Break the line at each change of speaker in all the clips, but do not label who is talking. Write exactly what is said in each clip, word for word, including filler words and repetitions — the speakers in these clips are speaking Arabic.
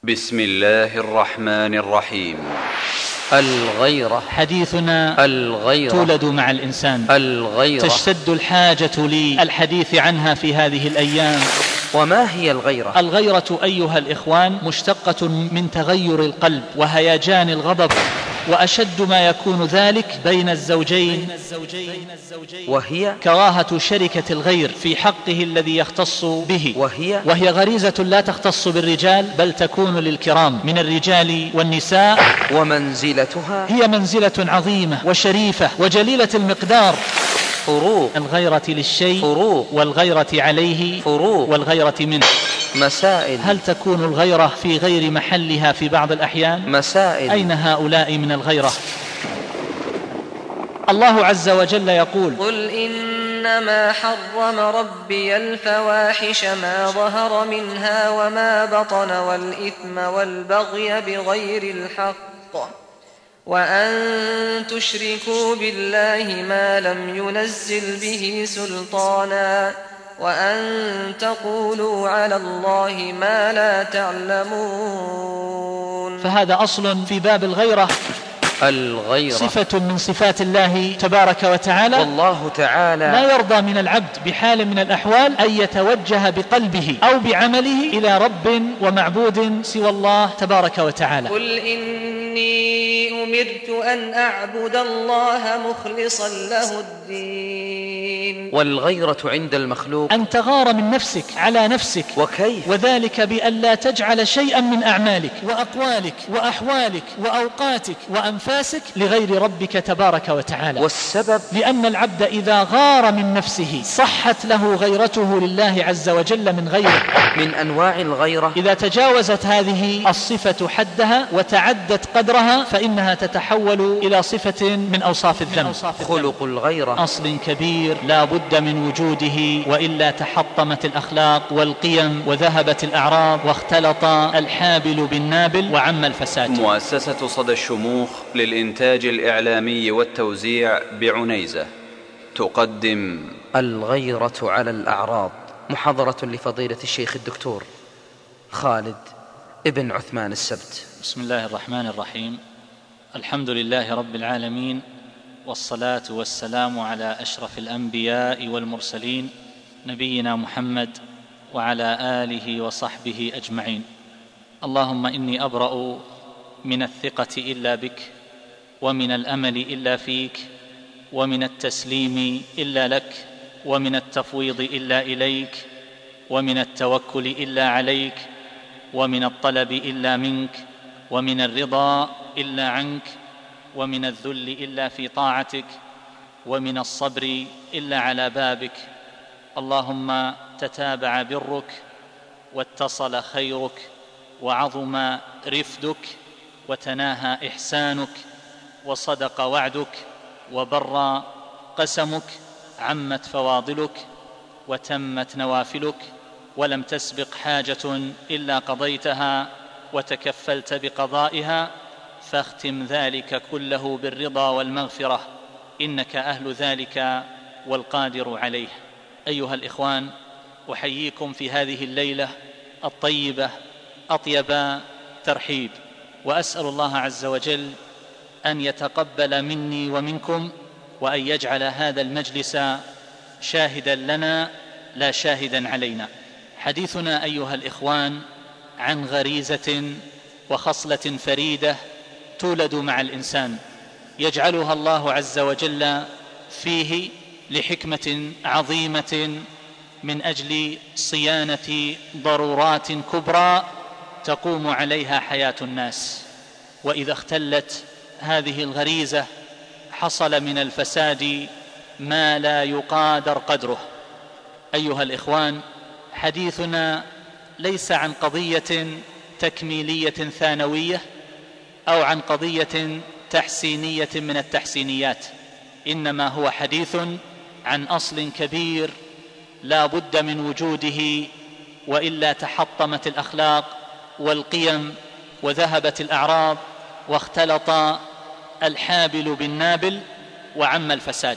بسم الله الرحمن الرحيم. الغيرة.
حديثنا
الغيرة
تولد مع الإنسان.
الغيرة
تشتد الحاجة للحديث عنها في هذه الأيام.
وما هي الغيرة؟
الغيرة أيها الإخوان مشتقة من تغير القلب وهيجان الغضب، وأشد ما يكون ذلك بين الزوجين،
وهي
كراهة شركة الغير في حقه الذي يختص به،
وهي
وهي غريزة لا تختص بالرجال بل تكون للكرام من الرجال والنساء،
ومنزلتها
هي منزلة عظيمة وشريفة وجليلة المقدار.
فروق
الغيرة للشيء
فروق
والغيرة عليه
فروق
والغيرة منه.
مسائل.
هل تكون الغيرة في غير محلها في بعض الأحيان؟
مسائل.
أين هؤلاء من الغيرة؟ الله عز وجل يقول:
قل إنما حرم ربي الفواحش ما ظهر منها وما بطن والإثم والبغي بغير الحق وأن تشركوا بالله ما لم ينزل به سلطانا وأن تقولوا على الله ما لا تعلمون.
فهذا أصل في باب الغيرة،
الغيرة
صفة من صفات الله تبارك وتعالى،
والله تعالى
لا يرضى من العبد بحال من الأحوال أن يتوجه بقلبه أو بعمله إلى رب ومعبود سوى الله تبارك وتعالى.
قل إني أمرت أن أعبد الله مخلصا له الدين.
والغيرة عند المخلوق
أن تغار من نفسك على نفسك.
وكيف؟
وذلك بأن لا تجعل شيئا من أعمالك وأقوالك وأحوالك وأوقاتك وأنفاسك لغير ربك تبارك وتعالى.
والسبب
لأن العبد إذا غار من نفسه صحت له غيرته لله عز وجل من غيره.
من أنواع الغيرة
إذا تجاوزت هذه الصفة حدها وتعدت قدرها فإنها تتحول إلى صفة من أوصاف الذنب.
خلق الغيرة
أصل كبير لا بد من وجوده، وإلا تحطمت الأخلاق والقيم وذهبت الأعراض واختلط الحابل بالنابل وعم الفساد.
مؤسسة صدى الشموخ للإنتاج الإعلامي والتوزيع بعنيزة تقدم الغيرة على الأعراض، محاضرة لفضيلة الشيخ الدكتور خالد ابن عثمان السبت.
بسم الله الرحمن الرحيم. الحمد لله رب العالمين، والصلاة والسلام على أشرف الأنبياء والمرسلين نبينا محمد وعلى آله وصحبه أجمعين. اللهم إني أبرأ من الثقة إلا بك، ومن الأمل إلا فيك، ومن التسليم إلا لك، ومن التفويض إلا إليك، ومن التوكل إلا عليك، ومن الطلب إلا منك، ومن الرضا إلا عنك، ومن الذل إلا في طاعتك، ومن الصبر إلا على بابك. اللهم تتابع برك واتصل خيرك وعظم رفدك وتناهى إحسانك وصدق وعدك وبر قسمك، عمت فواضلك وتمت نوافلك، ولم تسبق حاجة إلا قضيتها وتكفلت بقضائها، فاختم ذلك كله بالرضا والمغفرة، إنك أهل ذلك والقادر عليه. أيها الإخوان، أحييكم في هذه الليلة الطيبة أطيب ترحيب، وأسأل الله عز وجل أن يتقبل مني ومنكم، وأن يجعل هذا المجلس شاهدا لنا لا شاهدا علينا. حديثنا أيها الإخوان عن غريزة وخصلة فريدة تولد مع الإنسان، يجعلها الله عز وجل فيه لحكمة عظيمة من أجل صيانة ضرورات كبرى تقوم عليها حياة الناس. وإذا اختلت هذه الغريزة حصل من الفساد ما لا يقادر قدره. أيها الإخوان، حديثنا ليس عن قضية تكميلية ثانوية أو عن قضية تحسينية من التحسينيات، إنما هو حديث عن أصل كبير لا بد من وجوده، وإلا تحطمت الأخلاق والقيم وذهبت الأعراض واختلط الحابل بالنابل وعم الفساد.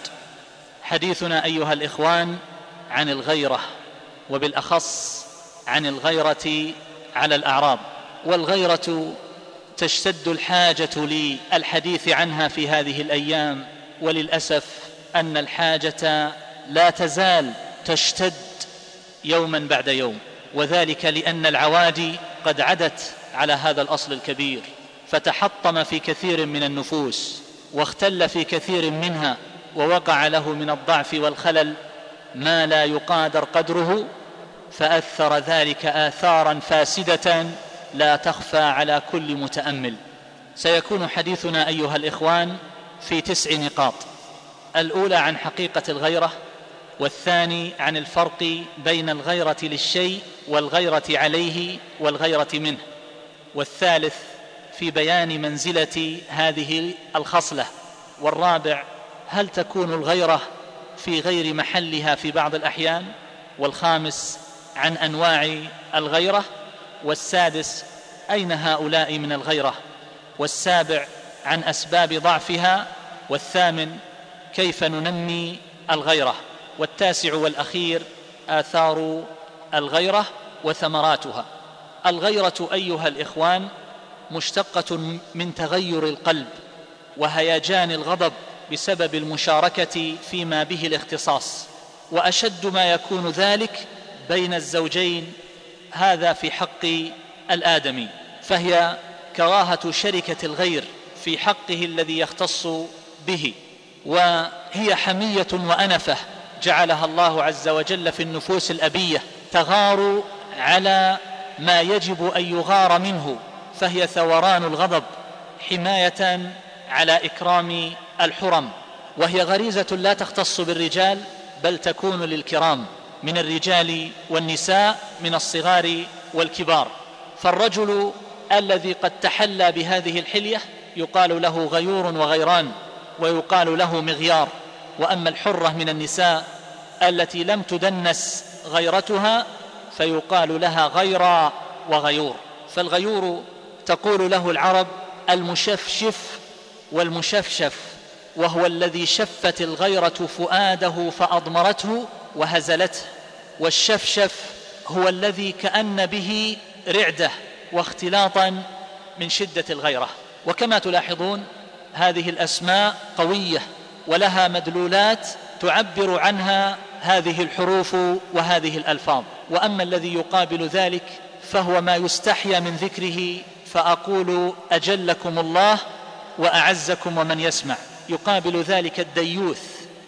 حديثنا أيها الإخوان عن الغيرة، وبالأخص عن الغيرة على الأعراض. والغيرة تشتد الحاجة للحديث عنها في هذه الأيام، وللأسف أن الحاجة لا تزال تشتد يوما بعد يوم، وذلك لأن العوادي قد عدت على هذا الأصل الكبير، فتحطم في كثير من النفوس واختل في كثير منها، ووقع له من الضعف والخلل ما لا يقادر قدره، فأثر ذلك آثارا فاسدة لا تخفى على كل متأمل. سيكون حديثنا أيها الإخوان في تسع نقاط: الأولى عن حقيقة الغيرة، والثاني عن الفرق بين الغيرة للشيء والغيرة عليه والغيرة منه، والثالث في بيان منزلة هذه الخصلة، والرابع هل تكون الغيرة في غير محلها في بعض الأحيان، والخامس عن أنواع الغيرة، والسادس أين هؤلاء من الغيرة، والسابع عن أسباب ضعفها، والثامن كيف ننمي الغيرة، والتاسع والأخير آثار الغيرة وثمراتها. الغيرة أيها الإخوان مشتقة من تغير القلب وهيجان الغضب بسبب المشاركة فيما به الاختصاص، وأشد ما يكون ذلك بين الزوجين، هذا في حق الآدمي، فهي كراهة شركة الغير في حقه الذي يختص به، وهي حمية وأنفة جعلها الله عز وجل في النفوس الأبية تغار على ما يجب أن يغار منه، فهي ثوران الغضب حماية على إكرام الحرم، وهي غريزة لا تختص بالرجال بل تكون للكرام من الرجال والنساء، من الصغار والكبار. فالرجل الذي قد تحلى بهذه الحلية يقال له غيور وغيران، ويقال له مغيار. وأما الحرة من النساء التي لم تدنس غيرتها فيقال لها غيرى وغيور. فالغيور تقول له العرب المشفشف والمشفشف، وهو الذي شفت الغيرة فؤاده فأضمرته وهزلته، والشفشف هو الذي كأن به رعدة واختلاطا من شدة الغيرة. وكما تلاحظون هذه الأسماء قوية ولها مدلولات تعبر عنها هذه الحروف وهذه الألفاظ. وأما الذي يقابل ذلك فهو ما يستحيا من ذكره، فأقول أجلكم الله وأعزكم ومن يسمع. يقابل ذلك الديوث،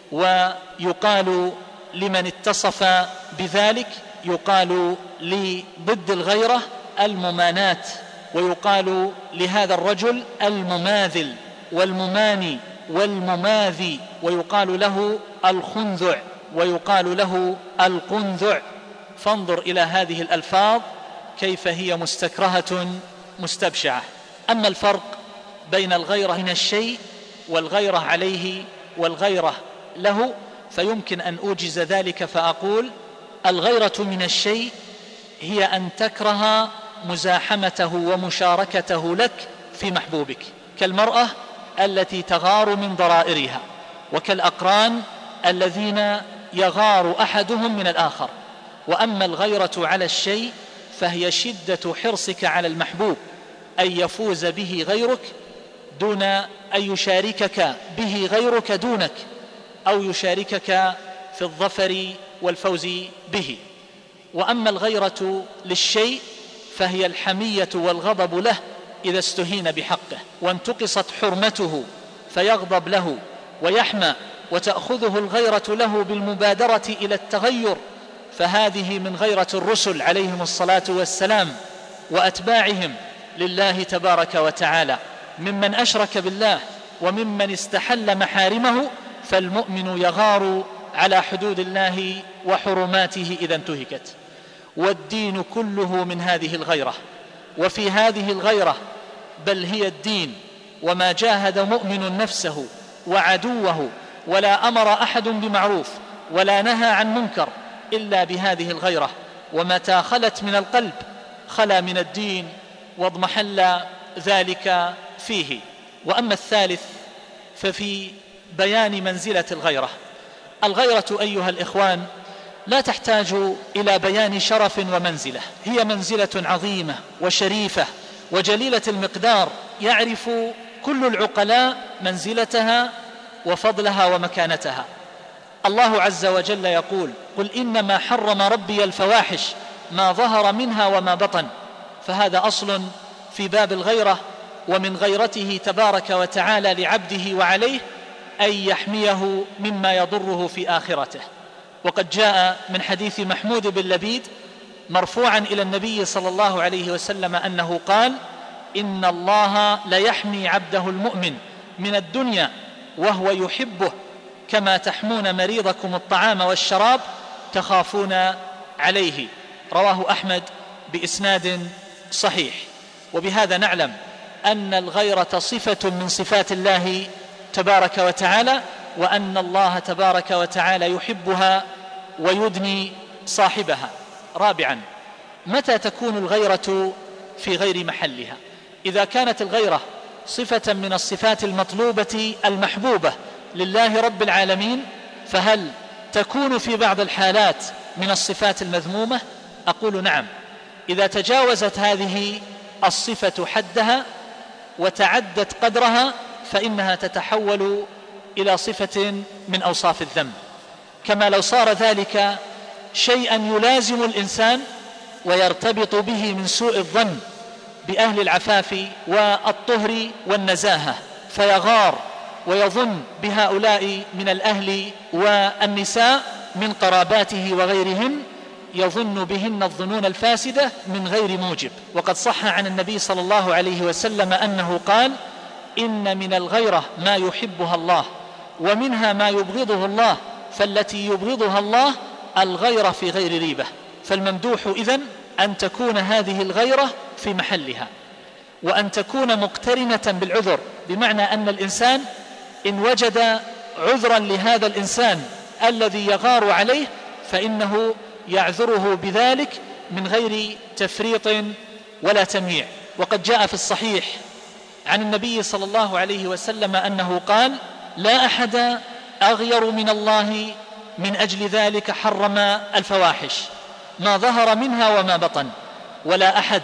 ويقال لمن اتصف بذلك يقال لضد الغيرة الممانات، ويقال لهذا الرجل المماذل والمماني والمماذي، ويقال له الخنذع ويقال له القنذع. فانظر إلى هذه الألفاظ كيف هي مستكرهة مستبشعة. أما الفرق بين الغيرة من الشيء والغيرة عليه والغيرة له فيمكن أن أوجز ذلك فأقول الغيرة من الشيء هي أن تكره مزاحمته ومشاركته لك في محبوبك، كالمرأة التي تغار من ضرائرها، وكالأقران الذين يغار أحدهم من الآخر. وأما الغيرة على الشيء فهي شدة حرصك على المحبوب أن يفوز به غيرك دون أن يشاركك به غيرك دونك، أو يشاركك في الظفر والفوز به. وأما الغيرة للشيء فهي الحمية والغضب له إذا استهين بحقه وانتقصت حرمته فيغضب له ويحمى، وتأخذه الغيرة له بالمبادرة إلى التغير، فهذه من غيرة الرسل عليهم الصلاة والسلام وأتباعهم لله تبارك وتعالى، ممن أشرك بالله وممن استحل محارمه. فالمؤمن يغار على حدود الله وحرماته إذا انتهكت، والدين كله من هذه الغيرة. وفي هذه الغيرة بل هي الدين، وما جاهد مؤمن نفسه وعدوه ولا أمر أحد بمعروف ولا نهى عن منكر إلا بهذه الغيرة، ومتى خلت من القلب خلا من الدين واضمحل ذلك فيه. وأما الثالث ففي بيان منزلة الغيرة. الغيرة أيها الإخوان لا تحتاج إلى بيان شرف ومنزلة، هي منزلة عظيمة وشريفة وجليلة المقدار يعرف كل العقلاء منزلتها وفضلها ومكانتها. الله عز وجل يقول: قل إنما حرم ربي الفواحش ما ظهر منها وما بطن. فهذا أصل في باب الغيرة، ومن غيرته تبارك وتعالى لعبده وعليه أن يحميه مما يضره في آخرته. وقد جاء من حديث محمود بن لبيد مرفوعا إلى النبي صلى الله عليه وسلم أنه قال: إن الله ليحمي عبده المؤمن من الدنيا وهو يحبه كما تحمون مريضكم الطعام والشراب تخافون عليه. رواه أحمد بإسناد صحيح. وبهذا نعلم أن الغيرة صفة من صفات الله تبارك وتعالى، وأن الله تبارك وتعالى يحبها ويدني صاحبها. رابعا، متى تكون الغيرة في غير محلها؟ إذا كانت الغيرة صفة من الصفات المطلوبة المحبوبة لله رب العالمين، فهل تكون في بعض الحالات من الصفات المذمومة؟ أقول نعم، إذا تجاوزت هذه الصفة حدها وتعدت قدرها فإنها تتحول إلى صفة من أوصاف الذم، كما لو صار ذلك شيئا يلازم الإنسان ويرتبط به من سوء الظن بأهل العفاف والطهر والنزاهة، فيغار ويظن بهؤلاء من الأهل والنساء من قراباته وغيرهم، يظن بهن الظنون الفاسدة من غير موجب. وقد صح عن النبي صلى الله عليه وسلم أنه قال: إن من الغيرة ما يحبها الله ومنها ما يبغضه الله، فالتي يبغضها الله الغيرة في غير ريبة. فالممدوح إذن أن تكون هذه الغيرة في محلها، وأن تكون مقترنة بالعذر، بمعنى أن الإنسان إن وجد عذرا لهذا الإنسان الذي يغار عليه فإنه يعذره بذلك من غير تفريط ولا تمييع. وقد جاء في الصحيح عن النبي صلى الله عليه وسلم أنه قال: لا أحد أغير من الله من أجل ذلك حرم الفواحش ما ظهر منها وما بطن، ولا أحد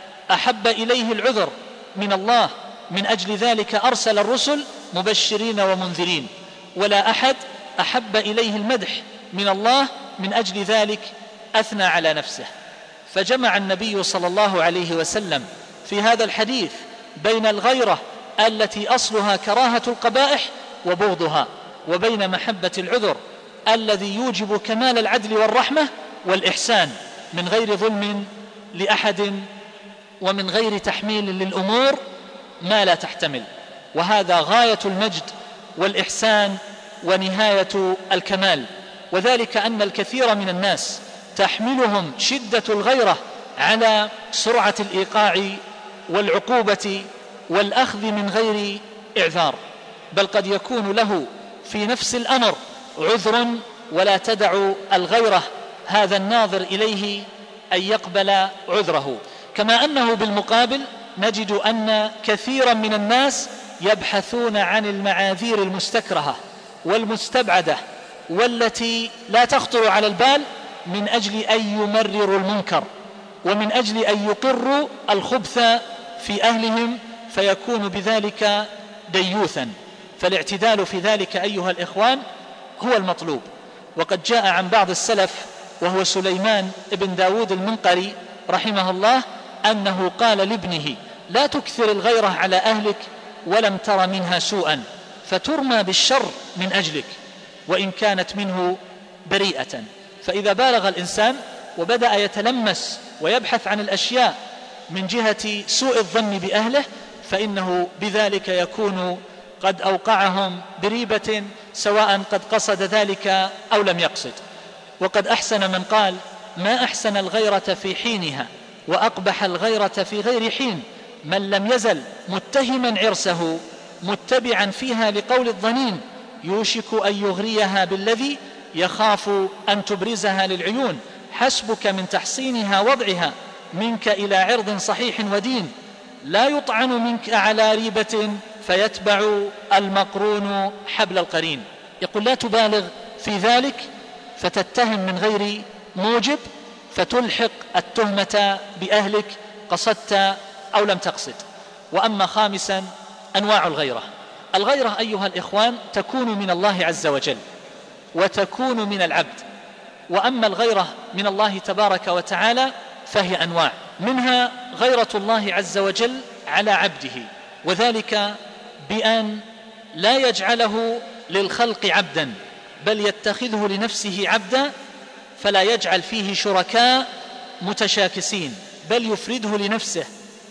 أحب إليه العذر من الله من أجل ذلك أرسل الرسل مبشرين ومنذرين، ولا أحد أحب إليه المدح من الله من أجل ذلك أثنى على نفسه. فجمع النبي صلى الله عليه وسلم في هذا الحديث بين الغيرة التي أصلها كراهة القبائح وبغضها، وبين محبة العذر الذي يوجب كمال العدل والرحمة والإحسان من غير ظلم لأحد ومن غير تحميل للأمور ما لا تحتمل. وهذا غاية المجد والإحسان ونهاية الكمال، وذلك أن الكثير من الناس تحملهم شدة الغيرة على سرعة الإيقاع والعقوبة والأخذ من غير إعذار، بل قد يكون له في نفس الأمر عذر ولا تدع الغيرة هذا الناظر إليه أن يقبل عذره. كما أنه بالمقابل نجد أن كثيرا من الناس يبحثون عن المعاذير المستكرهة والمستبعدة والتي لا تخطر على البال من أجل أن يمرروا المنكر ومن أجل أن يقروا الخبث في أهلهم، فيكون بذلك ديوثا. فالاعتدال في ذلك أيها الإخوان هو المطلوب. وقد جاء عن بعض السلف وهو سليمان بن داود المنقري رحمه الله أنه قال لابنه: لا تكثر الغيرة على أهلك ولم تر منها سوءا فترمى بالشر من أجلك وإن كانت منه بريئة. فإذا بالغ الإنسان وبدأ يتلمس ويبحث عن الأشياء من جهة سوء الظن بأهله فإنه بذلك يكون قد أوقعهم بريبة، سواء قد قصد ذلك أو لم يقصد. وقد أحسن من قال: ما أحسن الغيرة في حينها وأقبح الغيرة في غير حين، من لم يزل متهما عرسه متبعا فيها لقول الظنين، يوشك أن يغريها بالذي يخاف أن تبرزها للعيون، حسبك من تحصينها وضعها منك إلى عرض صحيح ودين، لا يطعن منك على ريبة فيتبع المقرون حبل القرين. يقول: لا تبالغ في ذلك فتتهم من غير موجب فتلحق التهمة بأهلك، قصدت أو لم تقصد. وأما خامسا أنواع الغيرة. الغيرة أيها الإخوان تكون من الله عز وجل وتكون من العبد. وأما الغيرة من الله تبارك وتعالى فهي أنواع، منها غيرة الله عز وجل على عبده، وذلك بأن لا يجعله للخلق عبدا بل يتخذه لنفسه عبدا، فلا يجعل فيه شركاء متشاكسين بل يفرده لنفسه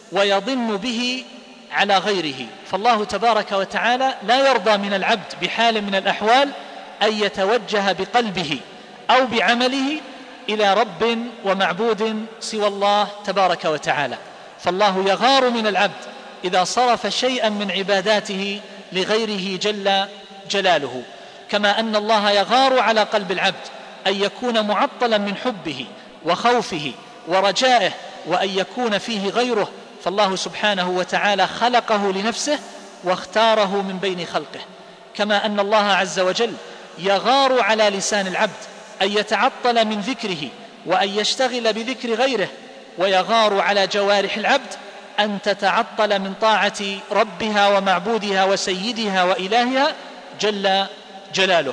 ويضن به على غيره. فالله تبارك وتعالى لا يرضى من العبد بحال من الأحوال أن يتوجه بقلبه أو بعمله إلى رب ومعبود سوى الله تبارك وتعالى. فالله يغار من العبد إذا صرف شيئا من عباداته لغيره جل جلاله، كما أن الله يغار على قلب العبد أن يكون معطلا من حبه وخوفه ورجائه وأن يكون فيه غيره. فالله سبحانه وتعالى خلقه لنفسه واختاره من بين خلقه، كما أن الله عز وجل يغار على لسان العبد أن يتعطل من ذكره وأن يشتغل بذكر غيره، ويغار على جوارح العبد أن تتعطل من طاعة ربها ومعبودها وسيدها وإلهها جل جلاله،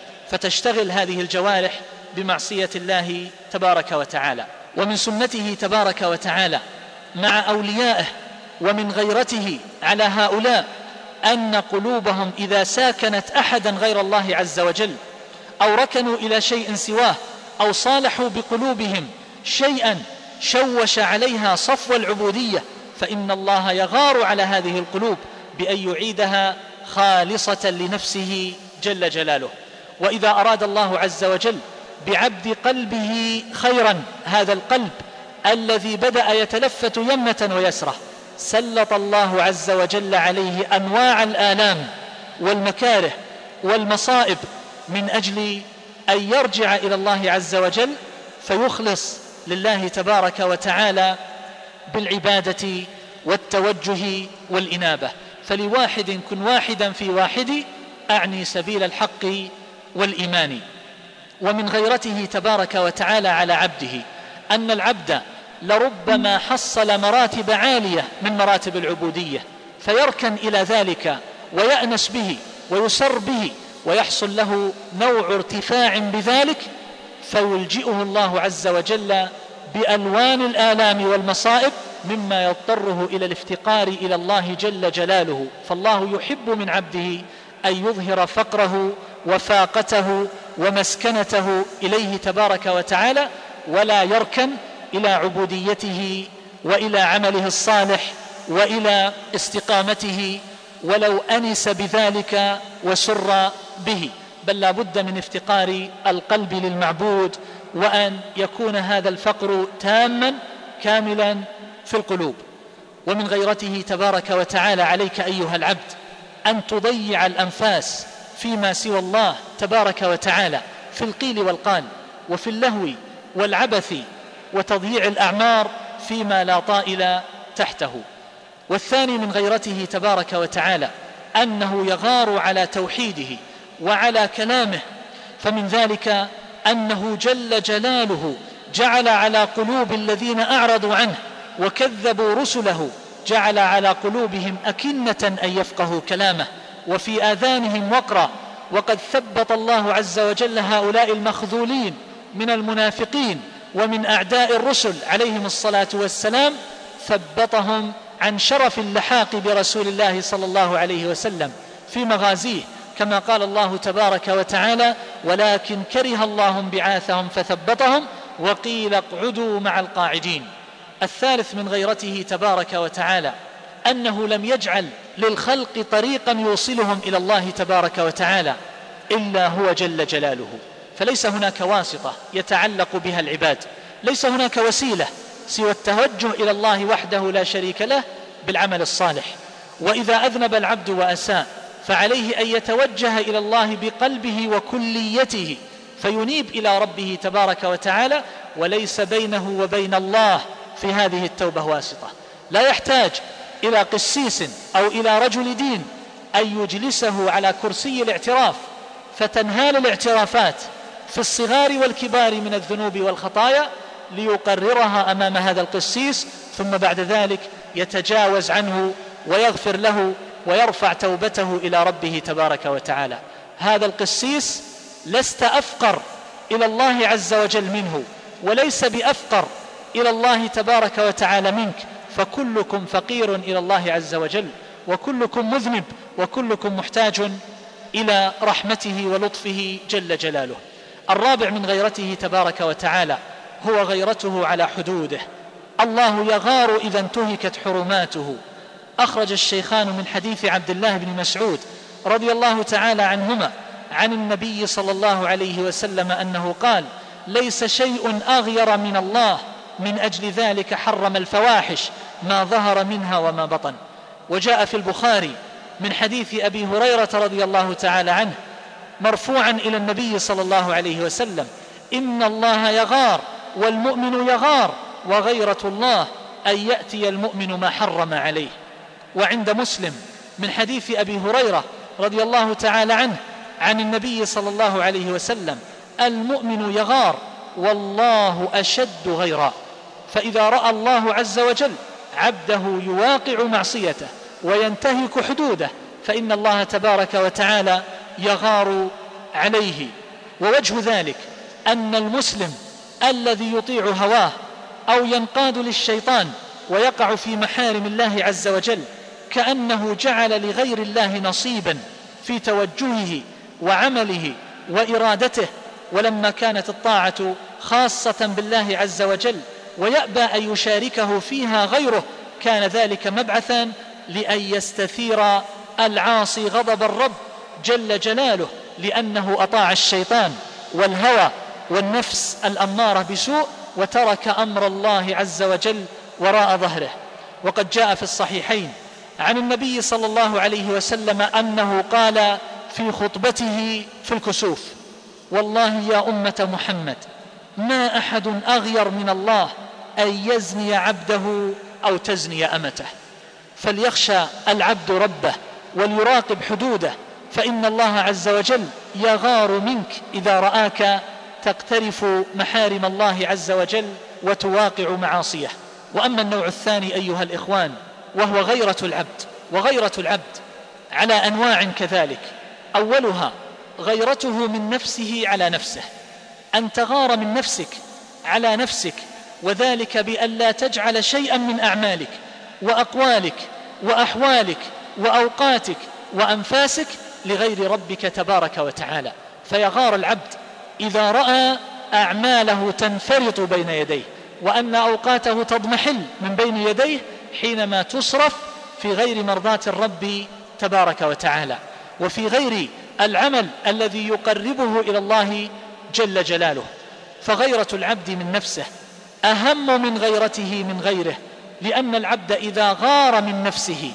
فتشتغل هذه الجوارح بمعصية الله تبارك وتعالى. ومن سنته تبارك وتعالى مع أوليائه ومن غيرته على هؤلاء أن قلوبهم إذا ساكنت أحدا غير الله عز وجل أو ركنوا إلى شيء سواه أو صالحوا بقلوبهم شيئا شوش عليها صفو العبودية، فإن الله يغار على هذه القلوب بأن يعيدها خالصة لنفسه جل جلاله. وإذا أراد الله عز وجل بعبد قلبه خيرا، هذا القلب الذي بدأ يتلفت يمنة ويسرة، سلط الله عز وجل عليه أنواع الآلام والمكاره والمصائب من أجل أن يرجع إلى الله عز وجل فيخلص لله تبارك وتعالى بالعبادة والتوجه والإنابة. فلواحد كن واحدا في واحد، أعني سبيل الحق والإيمان. ومن غيرته تبارك وتعالى على عبده أن العبد لربما حصل مراتب عالية من مراتب العبودية فيركن إلى ذلك ويأنس به ويسر به ويحصل له نوع ارتفاع بذلك، فيلجئه الله عز وجل بألوان الآلام والمصائب مما يضطره إلى الافتقار إلى الله جل جلاله. فالله يحب من عبده أن يظهر فقره وفاقته ومسكنته إليه تبارك وتعالى، ولا يركن إلى عبوديته وإلى عمله الصالح وإلى استقامته ولو أنس بذلك وسر به، بل لا بد من افتقار القلب للمعبود وأن يكون هذا الفقر تاما كاملا في القلوب. ومن غيرته تبارك وتعالى عليك أيها العبد أن تضيع الأنفاس فيما سوى الله تبارك وتعالى في القيل والقال وفي اللهو والعبث وتضييع الأعمار فيما لا طائل تحته. والثاني من غيرته تبارك وتعالى أنه يغار على توحيده وعلى كلامه، فمن ذلك أنه جل جلاله جعل على قلوب الذين أعرضوا عنه وكذبوا رسله جعل على قلوبهم أكنة أن يفقهوا كلامه وفي آذانهم وقرا. وقد ثبت الله عز وجل هؤلاء المخذولين من المنافقين ومن أعداء الرسل عليهم الصلاة والسلام، ثبتهم عن شرف اللحاق برسول الله صلى الله عليه وسلم في مغازيه، كما قال الله تبارك وتعالى: ولكن كره الله انبعاثهم فثبتهم وقيل اقعدوا مع القاعدين. الثالث من غيرته تبارك وتعالى أنه لم يجعل للخلق طريقا يوصلهم إلى الله تبارك وتعالى إلا هو جل جلاله، فليس هناك واسطة يتعلق بها العباد، ليس هناك وسيلة سوى التوجه إلى الله وحده لا شريك له بالعمل الصالح. وإذا أذنب العبد وأساء فعليه أن يتوجه إلى الله بقلبه وكليته فينيب إلى ربه تبارك وتعالى، وليس بينه وبين الله في هذه التوبة واسطة. لا يحتاج إلى قسيس أو إلى رجل دين أن يجلسه على كرسي الاعتراف فتنهال الاعترافات في الصغار والكبار من الذنوب والخطايا ليقررها أمام هذا القسيس، ثم بعد ذلك يتجاوز عنه ويغفر له ويرفع توبته إلى ربه تبارك وتعالى. هذا القسيس لست أفقر إلى الله عز وجل منه، وليس بأفقر إلى الله تبارك وتعالى منك، فكلكم فقير إلى الله عز وجل، وكلكم مذنب، وكلكم محتاج إلى رحمته ولطفه جل جلاله. الرابع من غيرته تبارك وتعالى هو غيرته على حدوده. الله يغار إذا انتهكت حرماته. أخرج الشيخان من حديث عبد الله بن مسعود رضي الله تعالى عنهما عن النبي صلى الله عليه وسلم أنه قال: ليس شيء أغير من الله، من أجل ذلك حرم الفواحش ما ظهر منها وما بطن. وجاء في البخاري من حديث أبي هريرة رضي الله تعالى عنه مرفوعا إلى النبي صلى الله عليه وسلم: إن الله يغار والمؤمن يغار، وغيرة الله أن يأتي المؤمن ما حرم عليه. وعند مسلم من حديث أبي هريرة رضي الله تعالى عنه عن النبي صلى الله عليه وسلم: المؤمن يغار والله أشد غيرا. فإذا رأى الله عز وجل عبده يواقع معصيته وينتهك حدوده فإن الله تبارك وتعالى يغار عليه. ووجه ذلك أن المسلم الذي يطيع هواه أو ينقاد للشيطان ويقع في محارم الله عز وجل كأنه جعل لغير الله نصيبا في توجهه وعمله وإرادته. ولما كانت الطاعة خاصة بالله عز وجل ويأبى أن يشاركه فيها غيره كان ذلك مبعثا لأن يستثير العاصي غضب الرب جل جلاله، لأنه أطاع الشيطان والهوى والنفس الأمارة بسوء وترك أمر الله عز وجل وراء ظهره. وقد جاء في الصحيحين عن النبي صلى الله عليه وسلم أنه قال في خطبته في الكسوف: والله يا أمة محمد ما أحد أغير من الله أن يزني عبده أو تزني أمته. فليخشى العبد ربه وليراقب حدوده، فإن الله عز وجل يغار منك إذا رآك تقترف محارم الله عز وجل وتواقع معاصيه. وأما النوع الثاني أيها الإخوان وهو غيرة العبد، وغيرة العبد على أنواع كذلك. أولها غيرته من نفسه على نفسه، أن تغار من نفسك على نفسك، وذلك بأن لا تجعل شيئا من أعمالك وأقوالك وأحوالك وأوقاتك وأنفاسك لغير ربك تبارك وتعالى. فيغار العبد إذا رأى أعماله تنفرط بين يديه، وأن أوقاته تضمحل من بين يديه حينما تصرف في غير مرضاة الرب تبارك وتعالى، وفي غير العمل الذي يقربه إلى الله جل جلاله. فغيرة العبد من نفسه أهم من غيرته من غيره، لأن العبد إذا غار من نفسه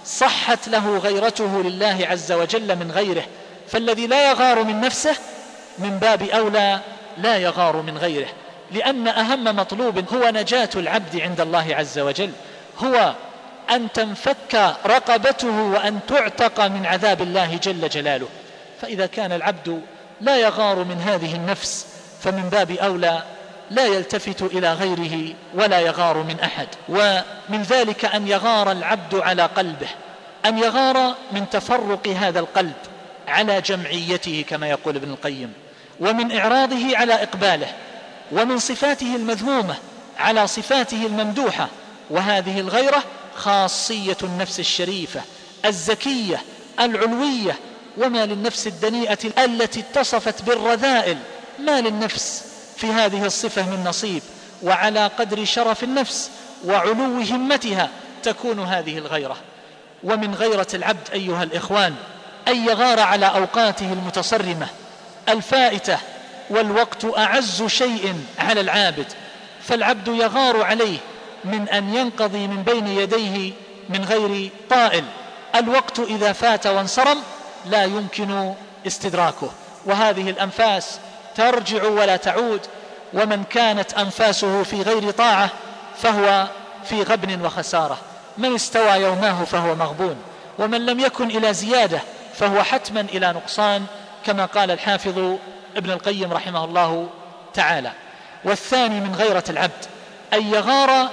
صحت له غيرته لله عز وجل من غيره. فالذي لا يغار من نفسه من باب أولى لا يغار من غيره، لأن أهم مطلوب هو نجاة العبد عند الله عز وجل، هو أن تنفك رقبته وأن تعتق من عذاب الله جل جلاله. فإذا كان العبد لا يغار من هذه النفس فمن باب أولى لا يلتفت إلى غيره ولا يغار من أحد. ومن ذلك أن يغار العبد على قلبه، أن يغار من تفرق هذا القلب على جمعيته كما يقول ابن القيم، ومن إعراضه على إقباله، ومن صفاته المذمومة على صفاته الممدوحة. وهذه الغيرة خاصية النفس الشريفة الزكية العلوية. وما للنفس الدنيئة التي اتصفت بالرذائل ما للنفس في هذه الصفة من نصيب. وعلى قدر شرف النفس وعلو همتها تكون هذه الغيرة. ومن غيرة العبد أيها الإخوان أن يغار على أوقاته المتصرمة الفائتة، والوقت أعز شيء على العابد، فالعبد يغار عليه من أن ينقضي من بين يديه من غير طائل. الوقت إذا فات وانصرم لا يمكن استدراكه، وهذه الأنفاس ترجع ولا تعود. ومن كانت أنفاسه في غير طاعة فهو في غبن وخسارة. من استوى يوماه فهو مغبون، ومن لم يكن إلى زيادة فهو حتما إلى نقصان، كما قال الحافظ ابن القيم رحمه الله تعالى. والثاني من غيرة العبد أن يغار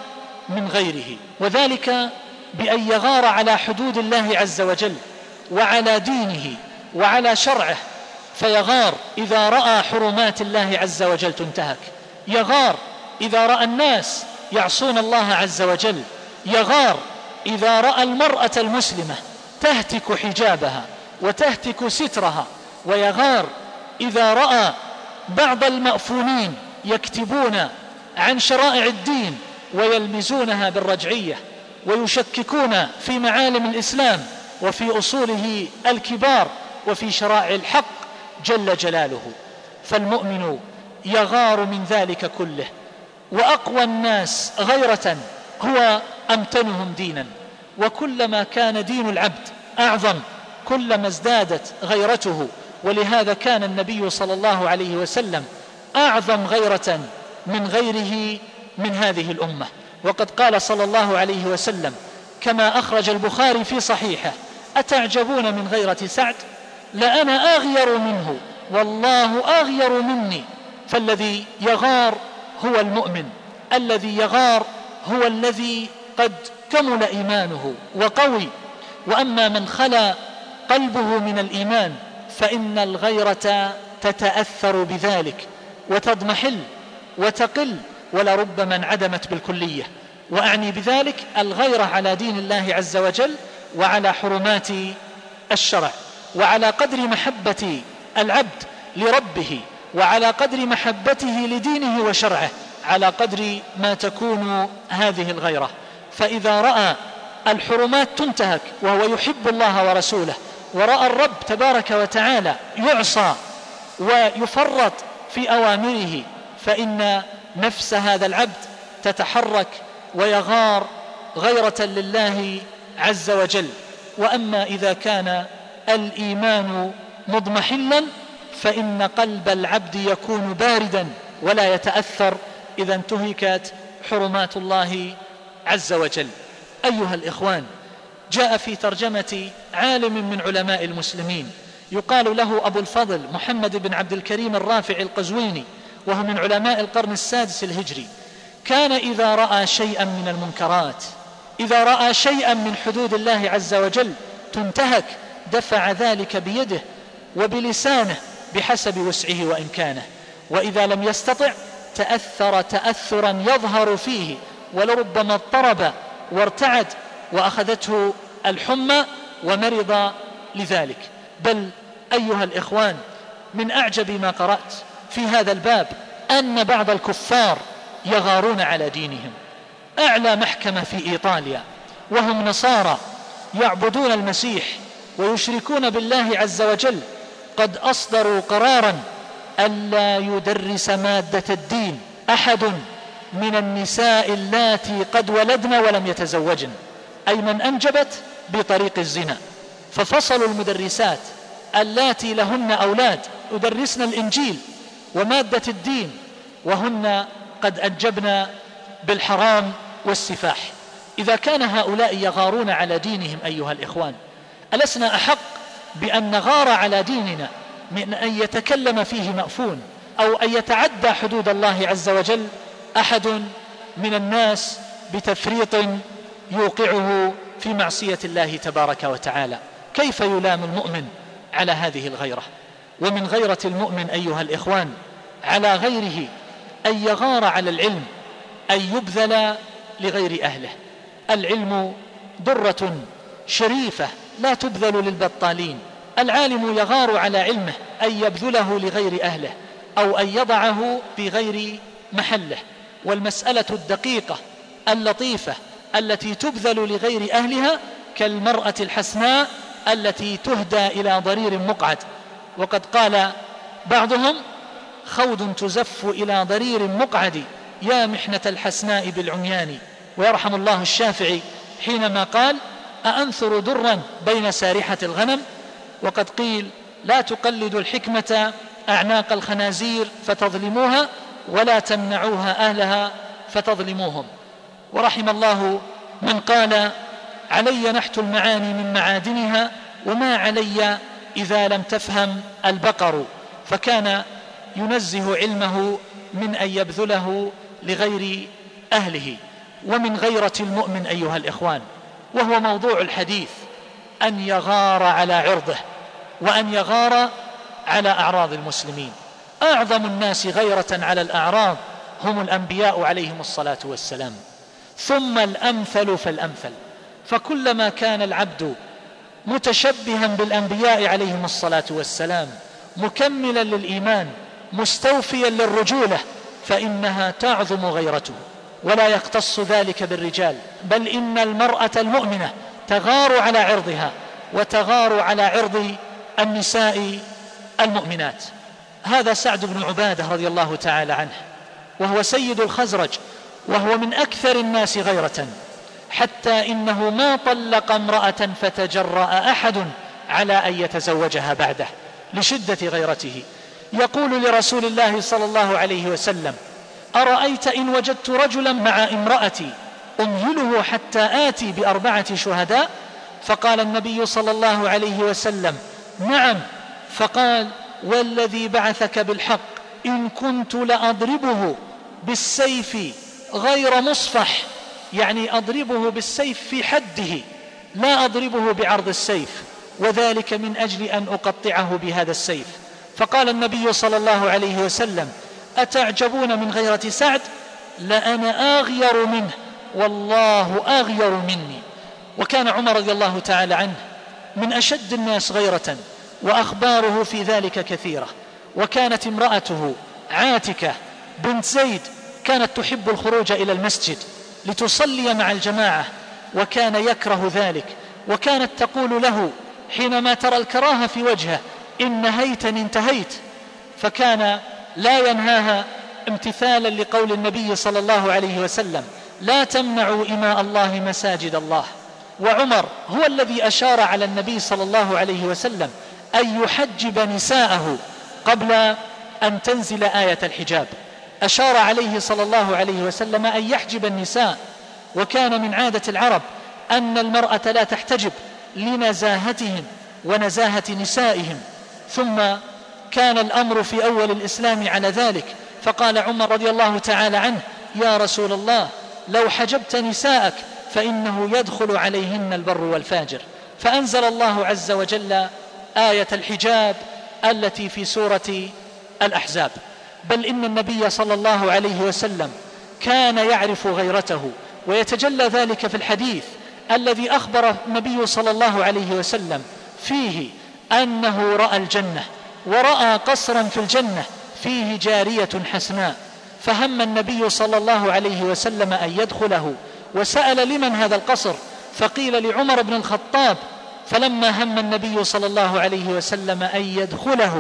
من غيره، وذلك بأن يغار على حدود الله عز وجل وعلى دينه وعلى شرعه، فيغار إذا رأى حرمات الله عز وجل تنتهك، يغار إذا رأى الناس يعصون الله عز وجل، يغار إذا رأى المرأة المسلمة تهتك حجابها وتهتك سترها، ويغار إذا رأى بعض المأفونين يكتبون عن شرائع الدين ويلمزونها بالرجعية ويشككون في معالم الإسلام وفي أصوله الكبار وفي شرائع الحق جل جلاله. فالمؤمن يغار من ذلك كله، وأقوى الناس غيرة هو أمتنهم دينا، وكلما كان دين العبد أعظم كلما ازدادت غيرته، ولهذا كان النبي صلى الله عليه وسلم أعظم غيرة من غيره من هذه الأمة. وقد قال صلى الله عليه وسلم كما أخرج البخاري في صحيحه: أتعجبون من غيرة سعد؟ لأنا أغير منه والله أغير مني. فالذي يغار هو المؤمن، الذي يغار هو الذي قد كمل إيمانه وقوي. وأما من خلا قلبه من الإيمان فإن الغيرة تتأثر بذلك وتضمحل وتقل ولربما انعدمت بالكلية. وأعني بذلك الغيرة على دين الله عز وجل وعلى حرمات الشرع، وعلى قدر محبة العبد لربه وعلى قدر محبته لدينه وشرعه على قدر ما تكون هذه الغيرة. فإذا رأى الحرمات تنتهك وهو يحب الله ورسوله، ورأى الرب تبارك وتعالى يعصى ويفرط في أوامره، فإن نفس هذا العبد تتحرك ويغار غيرة لله عز وجل. وأما إذا كان الإيمان مضمحلا فإن قلب العبد يكون باردا ولا يتأثر إذا انتهكت حرمات الله عز وجل. أيها الإخوان، جاء في ترجمة عالم من علماء المسلمين يقال له أبو الفضل محمد بن عبد الكريم الرافع القزويني، وهو من علماء القرن السادس الهجري، كان إذا رأى شيئا من المنكرات، إذا رأى شيئا من حدود الله عز وجل تنتهك، دفع ذلك بيده وبلسانه بحسب وسعه وإمكانه، وإذا لم يستطع تأثر تأثرا يظهر فيه ولربما اضطرب وارتعد وأخذته الحمى ومرض لذلك. بل أيها الإخوان، من أعجب ما قرأت في هذا الباب أن بعض الكفار يغارون على دينهم. أعلى محكمة في إيطاليا وهم نصارى يعبدون المسيح ويشركون بالله عز وجل قد أصدروا قراراً ألا يدرس مادة الدين أحد من النساء اللاتي قد ولدن ولم يتزوجن، أي من أنجبت بطريق الزنا. ففصلوا المدرسات اللاتي لهن أولاد يدرسن الإنجيل ومادة الدين وهن قد أنجبن بالحرام والسفاح. إذا كان هؤلاء يغارون على دينهم أيها الإخوان، ألسنا أحق بأن نغار على ديننا من أن يتكلم فيه مأفون أو أن يتعدى حدود الله عز وجل أحد من الناس بتفريط يوقعه في معصية الله تبارك وتعالى؟ كيف يلام المؤمن على هذه الغيرة؟ ومن غيرة المؤمن أيها الإخوان على غيره أن يغار على العلم، أن يبذل لغير أهله. العلم درة شريفة لا تبذل للبطالين. العالم يغار على علمه أن يبذله لغير أهله أو أن يضعه في غير محله. والمسألة الدقيقة اللطيفة التي تبذل لغير أهلها كالمرأة الحسناء التي تهدى إلى ضرير مقعد. وقد قال بعضهم: خود تزف إلى ضرير مقعد يا محنة الحسناء بالعميان. ويرحم الله الشافعي حينما قال: أأنثر درا بين سارحة الغنم. وقد قيل: لا تقلدوا الحكمة أعناق الخنازير فتظلموها ولا تمنعوها أهلها فتظلموهم. ورحم الله من قال: علي نحت المعاني من معادنها وما علي إذا لم تفهم البقر. فكان ينزه علمه من أن يبذله لغير أهله. ومن غيرة المؤمن أيها الإخوان، وهو موضوع الحديث، أن يغار على عرضه وأن يغار على أعراض المسلمين. أعظم الناس غيرة على الأعراض هم الأنبياء عليهم الصلاة والسلام، ثم الأمثل فالأمثل. فكلما كان العبد متشبها بالأنبياء عليهم الصلاة والسلام، مكملا للإيمان، مستوفيا للرجولة، فإنها تعظم غيرته. ولا يختص ذلك بالرجال، بل إن المرأة المؤمنة تغار على عرضها وتغار على عرض النساء المؤمنات. هذا سعد بن عبادة رضي الله تعالى عنه، وهو سيد الخزرج، وهو من أكثر الناس غيرة، حتى إنه ما طلق امرأة فتجرأ أحد على أن يتزوجها بعده لشدة غيرته. يقول لرسول الله صلى الله عليه وسلم: أرأيت إن وجدت رجلا مع امرأتي أمهله حتى آتي بأربعة شهداء؟ فقال النبي صلى الله عليه وسلم: نعم. فقال: والذي بعثك بالحق إن كنت لأضربه بالسيف غير مصفح، يعني أضربه بالسيف في حده، لا أضربه بعرض السيف، وذلك من أجل أن أقطعه بهذا السيف. فقال النبي صلى الله عليه وسلم: أتعجبون من غيرة سعد؟ لأنا أغير منه، والله أغير مني. وكان عمر رضي الله تعالى عنه من أشد الناس غيرة، وأخباره في ذلك كثيرة. وكانت امرأته عاتكة بنت زيد كانت تحب الخروج إلى المسجد لتصلي مع الجماعة، وكان يكره ذلك، وكانت تقول له حينما ترى الكراهة في وجهه: إن نهيتني انتهيت. فكان لا ينهاها امتثالا لقول النبي صلى الله عليه وسلم: لا تمنعوا إماء الله مساجد الله. وعمر هو الذي أشار على النبي صلى الله عليه وسلم أن يحجب نساءه قبل أن تنزل آية الحجاب، أشار عليه صلى الله عليه وسلم أن يحجب النساء. وكان من عادة العرب أن المرأة لا تحتجب لنزاهتهم ونزاهة نسائهم، ثم كان الأمر في أول الإسلام على ذلك. فقال عمر رضي الله تعالى عنه: يا رسول الله، لو حجبت نساءك فإنه يدخل عليهن البر والفاجر. فأنزل الله عز وجل آية الحجاب التي في سورة الأحزاب. بل إن النبي صلى الله عليه وسلم كان يعرف غيرته، ويتجلى ذلك في الحديث الذي أخبر النبي صلى الله عليه وسلم فيه أنه رأى الجنة، ورأى قصرا في الجنة فيه جارية حسناء، فهم النبي صلى الله عليه وسلم أن يدخله، وسأل: لمن هذا القصر؟ فقيل: لعمر بن الخطاب. فلما هم النبي صلى الله عليه وسلم أن يدخله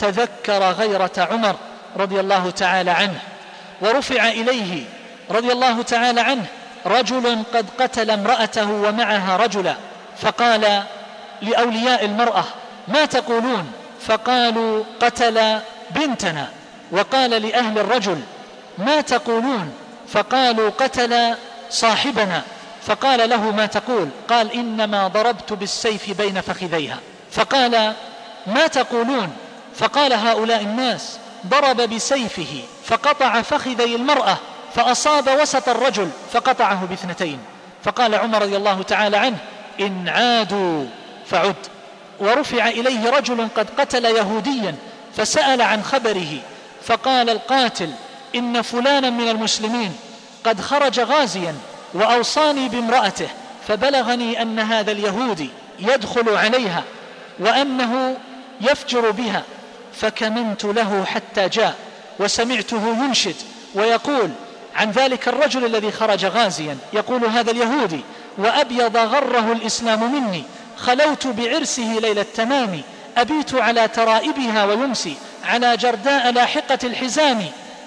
تذكر غيرة عمر رضي الله تعالى عنه، ورفع إليه رضي الله تعالى عنه رجل قد قتل امرأته ومعها رجلا، فقال لأولياء المرأة: ما تقولون؟ فقالوا: قتل بنتنا. وقال لأهل الرجل: ما تقولون؟ فقالوا: قتل صاحبنا. فقال له: ما تقول؟ قال: إنما ضربت بالسيف بين فخذيها. فقال: ما تقولون؟ فقال هؤلاء الناس: ضرب بسيفه فقطع فخذي المرأة فأصاب وسط الرجل فقطعه باثنتين. فقال عمر رضي الله تعالى عنه: إن عادوا فعد. ورفع إليه رجل قد قتل يهوديا فسأل عن خبره، فقال القاتل: إن فلانا من المسلمين قد خرج غازيا وأوصاني بامرأته، فبلغني أن هذا اليهودي يدخل عليها وأنه يفجر بها، فكمنت له حتى جاء، وسمعته ينشد ويقول عن ذلك الرجل الذي خرج غازيا، يقول هذا اليهودي: وأبيض غره الإسلام مني، خلوت بعرسه ليلة التمام، أبيت على ترائبها ويمسي على جرداء لاحقة الحزام،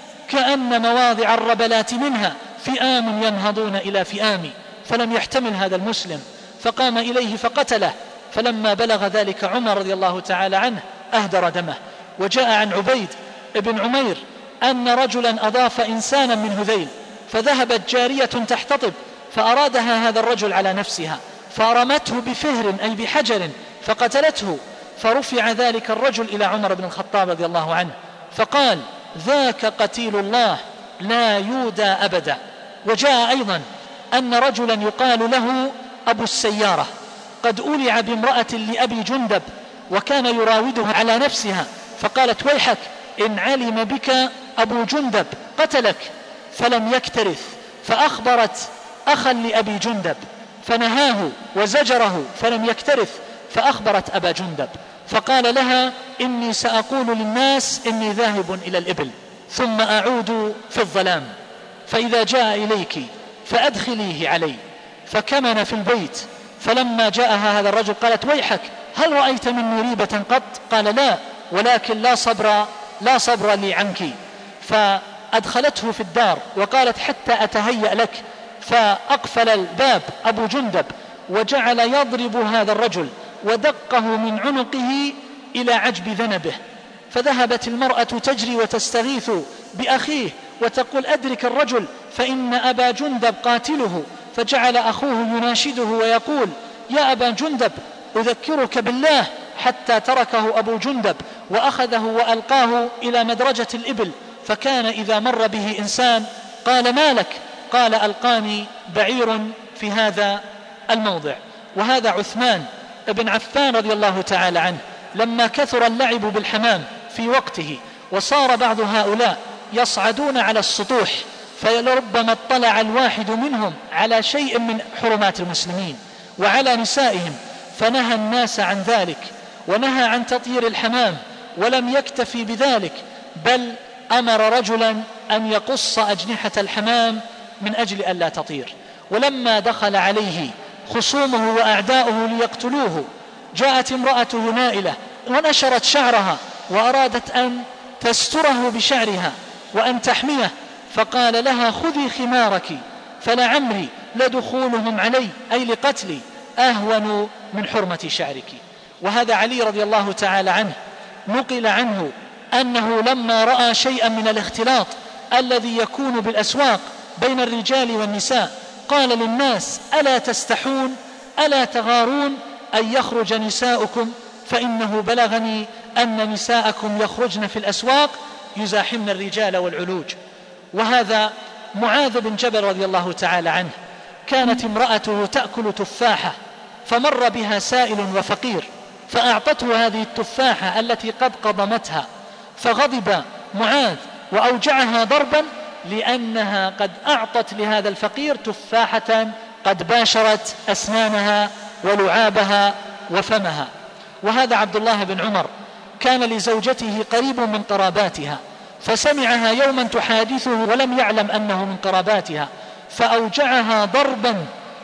كأن مواضع الربلات منها فئام ينهضون إلى فئام. فلم يحتمل هذا المسلم فقام إليه فقتله. فلما بلغ ذلك عمر رضي الله تعالى عنه أهدر دمه. وجاء عن عبيد بن عمير أن رجلا أضاف إنسانا من هذيل، فذهبت جارية تحتطب فأرادها هذا الرجل على نفسها، فرمته بفهر أي بحجر فقتلته. فرفع ذلك الرجل إلى عمر بن الخطاب رضي الله عنه، فقال: ذاك قتيل الله لا يودى أبدا. وجاء أيضا أن رجلا يقال له أبو السيارة قد أولع بامرأة لأبي جندب وكان يراودها على نفسها، فقالت ويحك إن علم بك أبو جندب قتلك، فلم يكترث، فأخبرت أخا لأبي جندب فنهاه وزجره فلم يكترث، فأخبرت أبا جندب فقال لها إني سأقول للناس إني ذاهب إلى الإبل ثم أعود في الظلام، فإذا جاء إليك فأدخليه علي. فكمن في البيت، فلما جاءها هذا الرجل قالت ويحك هل رأيت مني ريبة قط؟ قال لا، ولكن لا صبر لا صبر لي عنك. فأدخلته في الدار وقالت حتى أتهيأ لك، فأقفل الباب أبو جندب وجعل يضرب هذا الرجل ودقه من عنقه إلى عجب ذنبه. فذهبت المرأة تجري وتستغيث بأخيه وتقول أدرك الرجل فإن أبا جندب قاتله. فجعل أخوه يناشده ويقول يا أبا جندب أذكرك بالله، حتى تركه أبو جندب وأخذه وألقاه إلى مدرجة الإبل. فكان إذا مر به إنسان قال ما لك؟ قال ألقاني بعير في هذا الموضع. وهذا عثمان بن عفان رضي الله تعالى عنه لما كثر اللعب بالحمام في وقته وصار بعض هؤلاء يصعدون على السطوح، فلربما اطلع الواحد منهم على شيء من حرمات المسلمين وعلى نسائهم، فنهى الناس عن ذلك ونهى عن تطيير الحمام، ولم يكتفي بذلك بل أمر رجلا أن يقص أجنحة الحمام من أجل ألا تطير. ولما دخل عليه خصومه وأعداؤه ليقتلوه، جاءت امرأته نائلة ونشرت شعرها وأرادت أن تستره بشعرها وأن تحميه، فقال لها خذي خمارك فلعمري لدخولهم علي أي لقتلي أهون من حرمة شعرك. وهذا علي رضي الله تعالى عنه نقل عنه أنه لما رأى شيئا من الاختلاط الذي يكون بالأسواق بين الرجال والنساء قال للناس ألا تستحون ألا تغارون أن يخرج نساؤكم، فإنه بلغني أن نساءكم يخرجن في الأسواق يزاحمن الرجال والعلوج. وهذا معاذ بن جبل رضي الله تعالى عنه كانت امرأته تأكل تفاحة، فمر بها سائل وفقير فأعطته هذه التفاحة التي قد قضمتها، فغضب معاذ وأوجعها ضربا لأنها قد أعطت لهذا الفقير تفاحة قد باشرت أسنانها ولعابها وفمها. وهذا عبد الله بن عمر كان لزوجته قريب من قراباتها، فسمعها يوما تحادثه ولم يعلم أنه من قراباتها، فأوجعها ضربا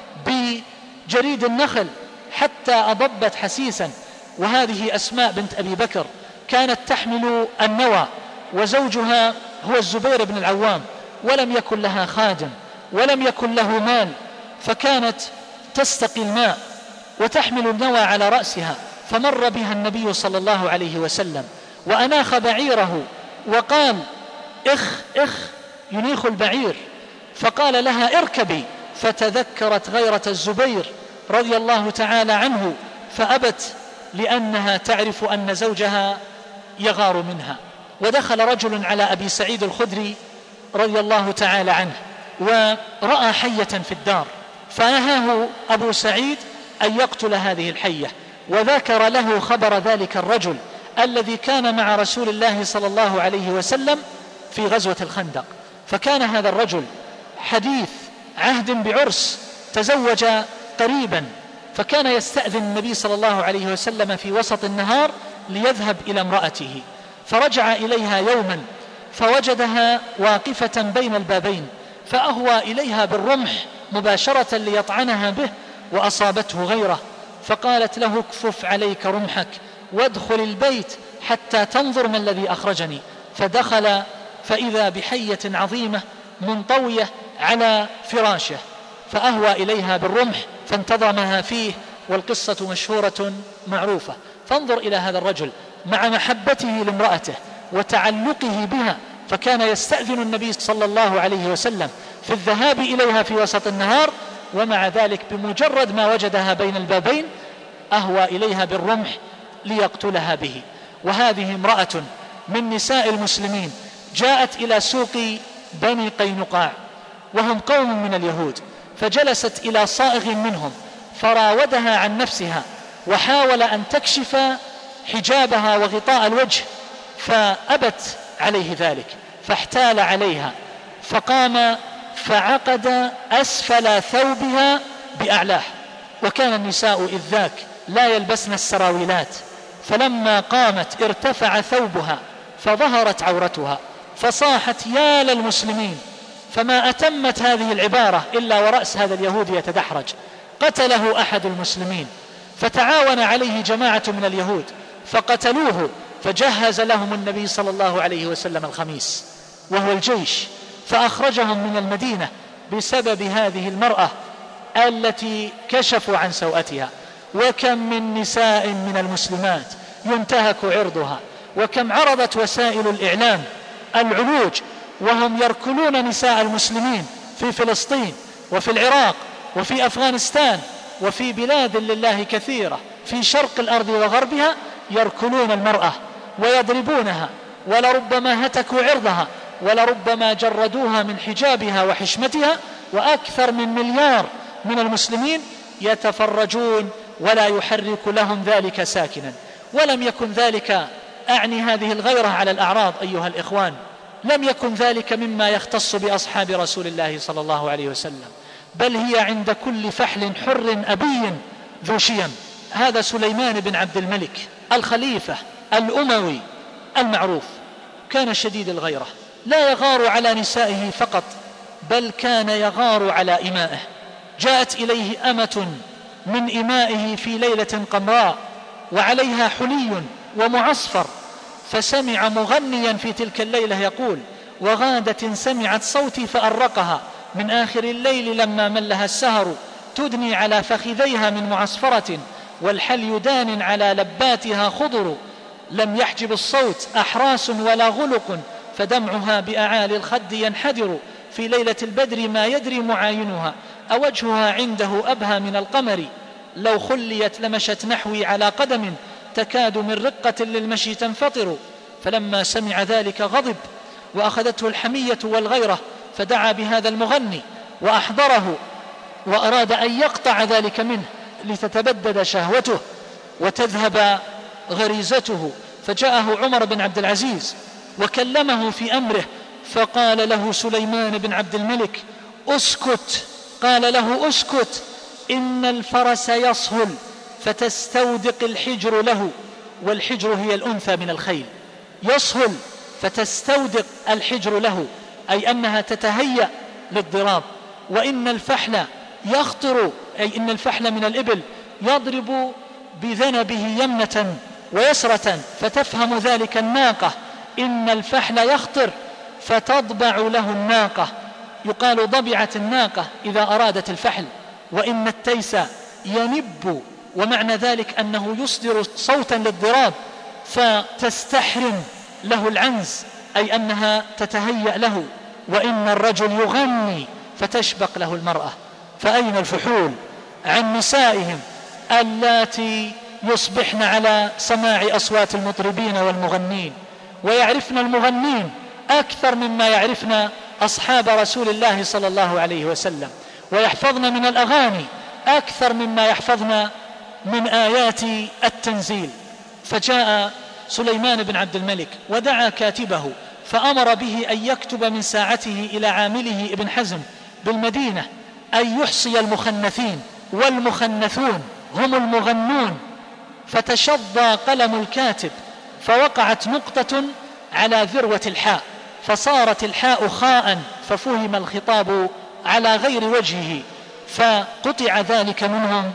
بجريد النخل حتى أضبت حسيسا. وهذه أسماء بنت أبي بكر كانت تحمل النوى، وزوجها هو الزبير بن العوام، ولم يكن لها خادم ولم يكن له مال، فكانت تستقي الماء وتحمل النوى على رأسها. فمر بها النبي صلى الله عليه وسلم وأناخ بعيره وقال إخ إخ ينيخ البعير، فقال لها اركبي، فتذكرت غيرة الزبير رضي الله تعالى عنه فأبت لأنها تعرف أن زوجها يغار منها. ودخل رجل على أبي سعيد الخدري رضي الله تعالى عنه ورأى حية في الدار، فنهاه أبو سعيد أن يقتل هذه الحية، وذكر له خبر ذلك الرجل الذي كان مع رسول الله صلى الله عليه وسلم في غزوة الخندق. فكان هذا الرجل حديث عهد بعرس، تزوج قريبا، فكان يستأذن النبي صلى الله عليه وسلم في وسط النهار ليذهب إلى امرأته، فرجع إليها يوما فوجدها واقفة بين البابين، فأهوى إليها بالرمح مباشرة ليطعنها به وأصابته غيره، فقالت له اكفف عليك رمحك وادخل البيت حتى تنظر ما الذي أخرجني. فدخل فإذا بحية عظيمة منطوية على فراشه، فأهوى إليها بالرمح فانتظمها فيه، والقصة مشهورة معروفة. فانظر إلى هذا الرجل مع محبته لامرأته وتعلقه بها، فكان يستأذن النبي صلى الله عليه وسلم في الذهاب إليها في وسط النهار، ومع ذلك بمجرد ما وجدها بين البابين أهوى إليها بالرمح ليقتلها به. وهذه امرأة من نساء المسلمين جاءت إلى سوق بني قينقاع وهم قوم من اليهود، فجلست إلى صائغ منهم فراودها عن نفسها، وحاول أن تكشف حجابها وغطاء الوجه فأبت عليه ذلك، فاحتال عليها فقام فعقد أسفل ثوبها بأعلاه. وكان النساء إذ ذاك لا يلبسن السراويلات، فلما قامت ارتفع ثوبها فظهرت عورتها، فصاحت يا للمسلمين، فما أتمت هذه العبارة إلا ورأس هذا اليهود يتدحرج. قتله أحد المسلمين، فتعاون عليه جماعة من اليهود فقتلوه، فجهز لهم النبي صلى الله عليه وسلم الخميس وهو الجيش، فأخرجهم من المدينة بسبب هذه المرأة التي كشفوا عن سوءتها. وكم من نساء من المسلمات ينتهك عرضها، وكم عرضت وسائل الإعلام العلوج وهم يركلون نساء المسلمين في فلسطين وفي العراق وفي أفغانستان وفي بلاد لله كثيرة في شرق الأرض وغربها، يركلون المرأة ويضربونها، ولربما هتكوا عرضها، ولربما جردوها من حجابها وحشمتها. وأكثر من مليار من المسلمين يتفرجون ولا يحرك لهم ذلك ساكنا. ولم يكن ذلك، أعني هذه الغيرة على الأعراض أيها الإخوان، لم يكن ذلك مما يختص بأصحاب رسول الله صلى الله عليه وسلم، بل هي عند كل فحل حر أبي ذو شيم. هذا سليمان بن عبد الملك الخليفة الأموي المعروف كان شديد الغيرة، لا يغار على نسائه فقط، بل كان يغار على إمائه. جاءت إليه أمة من إمائه في ليلة قمراء وعليها حلي ومعصفر، فسمع مغنيا في تلك الليلة يقول: وغادة سمعت صوتي فأرقها من آخر الليل لما ملها السهر، تدني على فخذيها من معصفرة والحلي دان على لباتها خضر، لم يحجب الصوت أحراس ولا غلق، فدمعها بأعالي الخد ينحدر، في ليلة البدر ما يدري معاينها، أوجهها عنده أبهى من القمر، لو خليت لمشت نحوي على قدم، تكاد من رقة للمشي تنفطر. فلما سمع ذلك غضب وأخذته الحمية والغيرة، فدعا بهذا المغني وأحضره، وأراد أن يقطع ذلك منه لتتبدد شهوته وتذهب غريزته. فجاءه عمر بن عبد العزيز وكلمه في أمره، فقال له سليمان بن عبد الملك: أسكت. قال له: أسكت، إن الفرس يصهل فتستودق الحجر له، والحجر هي الأنثى من الخيل، يصهل فتستودق الحجر له، أي أنها تتهيأ للضراب. وإن الفحل يخطر، أي إن الفحل من الإبل يضرب بذنبه يمنة ويسرة، فتفهم ذلك الناقة، إن الفحل يخطر فتضبع له الناقة، يقال ضبعت الناقة إذا أرادت الفحل. وإن التيس ينب، ومعنى ذلك أنه يصدر صوتا للضراب، فتستحرم له العنز، أي أنها تتهيأ له. وإن الرجل يغني فتشبق له المرأة. فأين الفحول عن نسائهم اللاتي يصبحن على سماع أصوات المطربين والمغنين، ويعرفن المغنين أكثر مما يعرفن أصحاب رسول الله صلى الله عليه وسلم، ويحفظن من الأغاني أكثر مما يحفظن من آيات التنزيل. فجاء سليمان بن عبد الملك ودعا كاتبه، فأمر به أن يكتب من ساعته إلى عامله ابن حزم بالمدينة أن يحصي المخنثين، والمخنثون هم المغنون. فتشظى قلم الكاتب، فوقعت نقطة على ذروة الحاء، فصارت الحاء خاء، ففهم الخطاب على غير وجهه، فقطع ذلك منهم،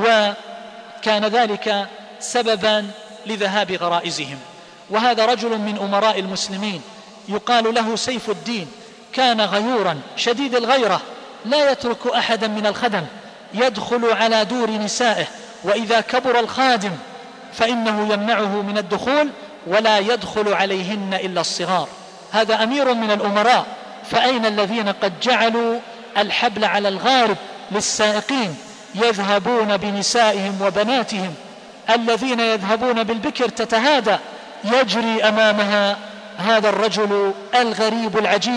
وكان ذلك سببا لذهاب غرائزهم. وهذا رجل من أمراء المسلمين يقال له سيف الدين، كان غيورا شديد الغيرة، لا يترك أحدا من الخدم، يدخل على دور نسائه، وإذا كبر الخادم فإنه يمنعه من الدخول، ولا يدخل عليهن إلا الصغار. هذا أمير من الأمراء، فأين الذين قد جعلوا الحبل على الغارب للسائقين، يذهبون بنسائهم وبناتهم، الذين يذهبون بالبكر تتهادى، يجري أمامها هذا الرجل الغريب العجيب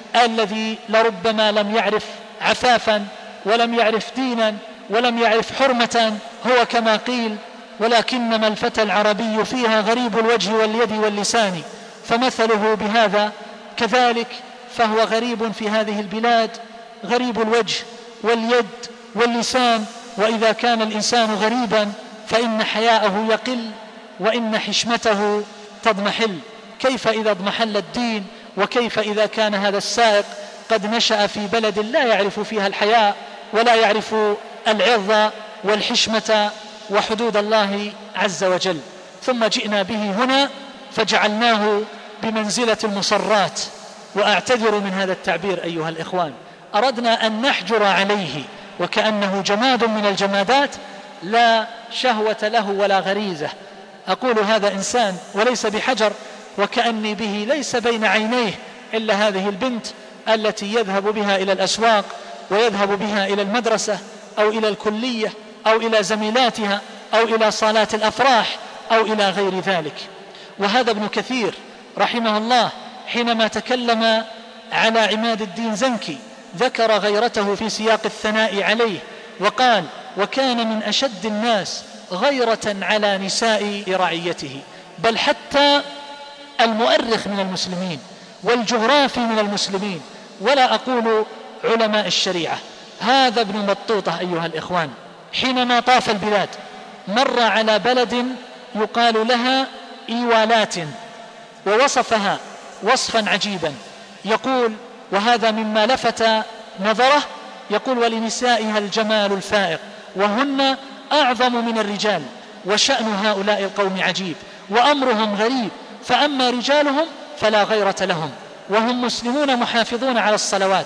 الذي لربما لم يعرف عفافا ولم يعرف دينا ولم يعرف حرمة، هو كما قيل: ولكنما الفتى العربي فيها غريب الوجه واليد واللسان، فمثله بهذا. كذلك فهو غريب في هذه البلاد، غريب الوجه واليد واللسان. وإذا كان الإنسان غريبا فإن حياءه يقل وإن حشمته تضمحل. كيف إذا اضمحل الدين؟ وكيف إذا كان هذا السائق قد نشأ في بلد لا يعرف فيها الحياء ولا يعرف العظة والحشمة وحدود الله عز وجل؟ ثم جئنا به هنا فجعلناه بمنزلة المصرات. وأعتذر من هذا التعبير أيها الإخوان، أردنا أن نحجر عليه وكأنه جماد من الجمادات لا شهوة له ولا غريزة. أقول هذا إنسان وليس بحجر، وكأني به ليس بين عينيه إلا هذه البنت التي يذهب بها إلى الأسواق ويذهب بها إلى المدرسة أو إلى الكلية أو إلى زميلاتها أو إلى صالات الأفراح أو إلى غير ذلك. وهذا ابن كثير رحمه الله حينما تكلم على عماد الدين زنكي ذكر غيرته في سياق الثناء عليه وقال: وكان من أشد الناس غيرة على نساء رعيته. بل حتى المؤرخ من المسلمين والجغرافي من المسلمين، ولا أقول علماء الشريعة، هذا ابن بطوطة أيها الإخوان حينما طاف البلاد مر على بلد يقال لها إيوالات، ووصفها وصفا عجيبا، يقول: وهذا مما لفت نظره، يقول: ولنسائها الجمال الفائق وهن أعظم من الرجال، وشأن هؤلاء القوم عجيب وأمرهم غريب، فأما رجالهم فلا غيرة لهم، وهم مسلمون محافظون على الصلوات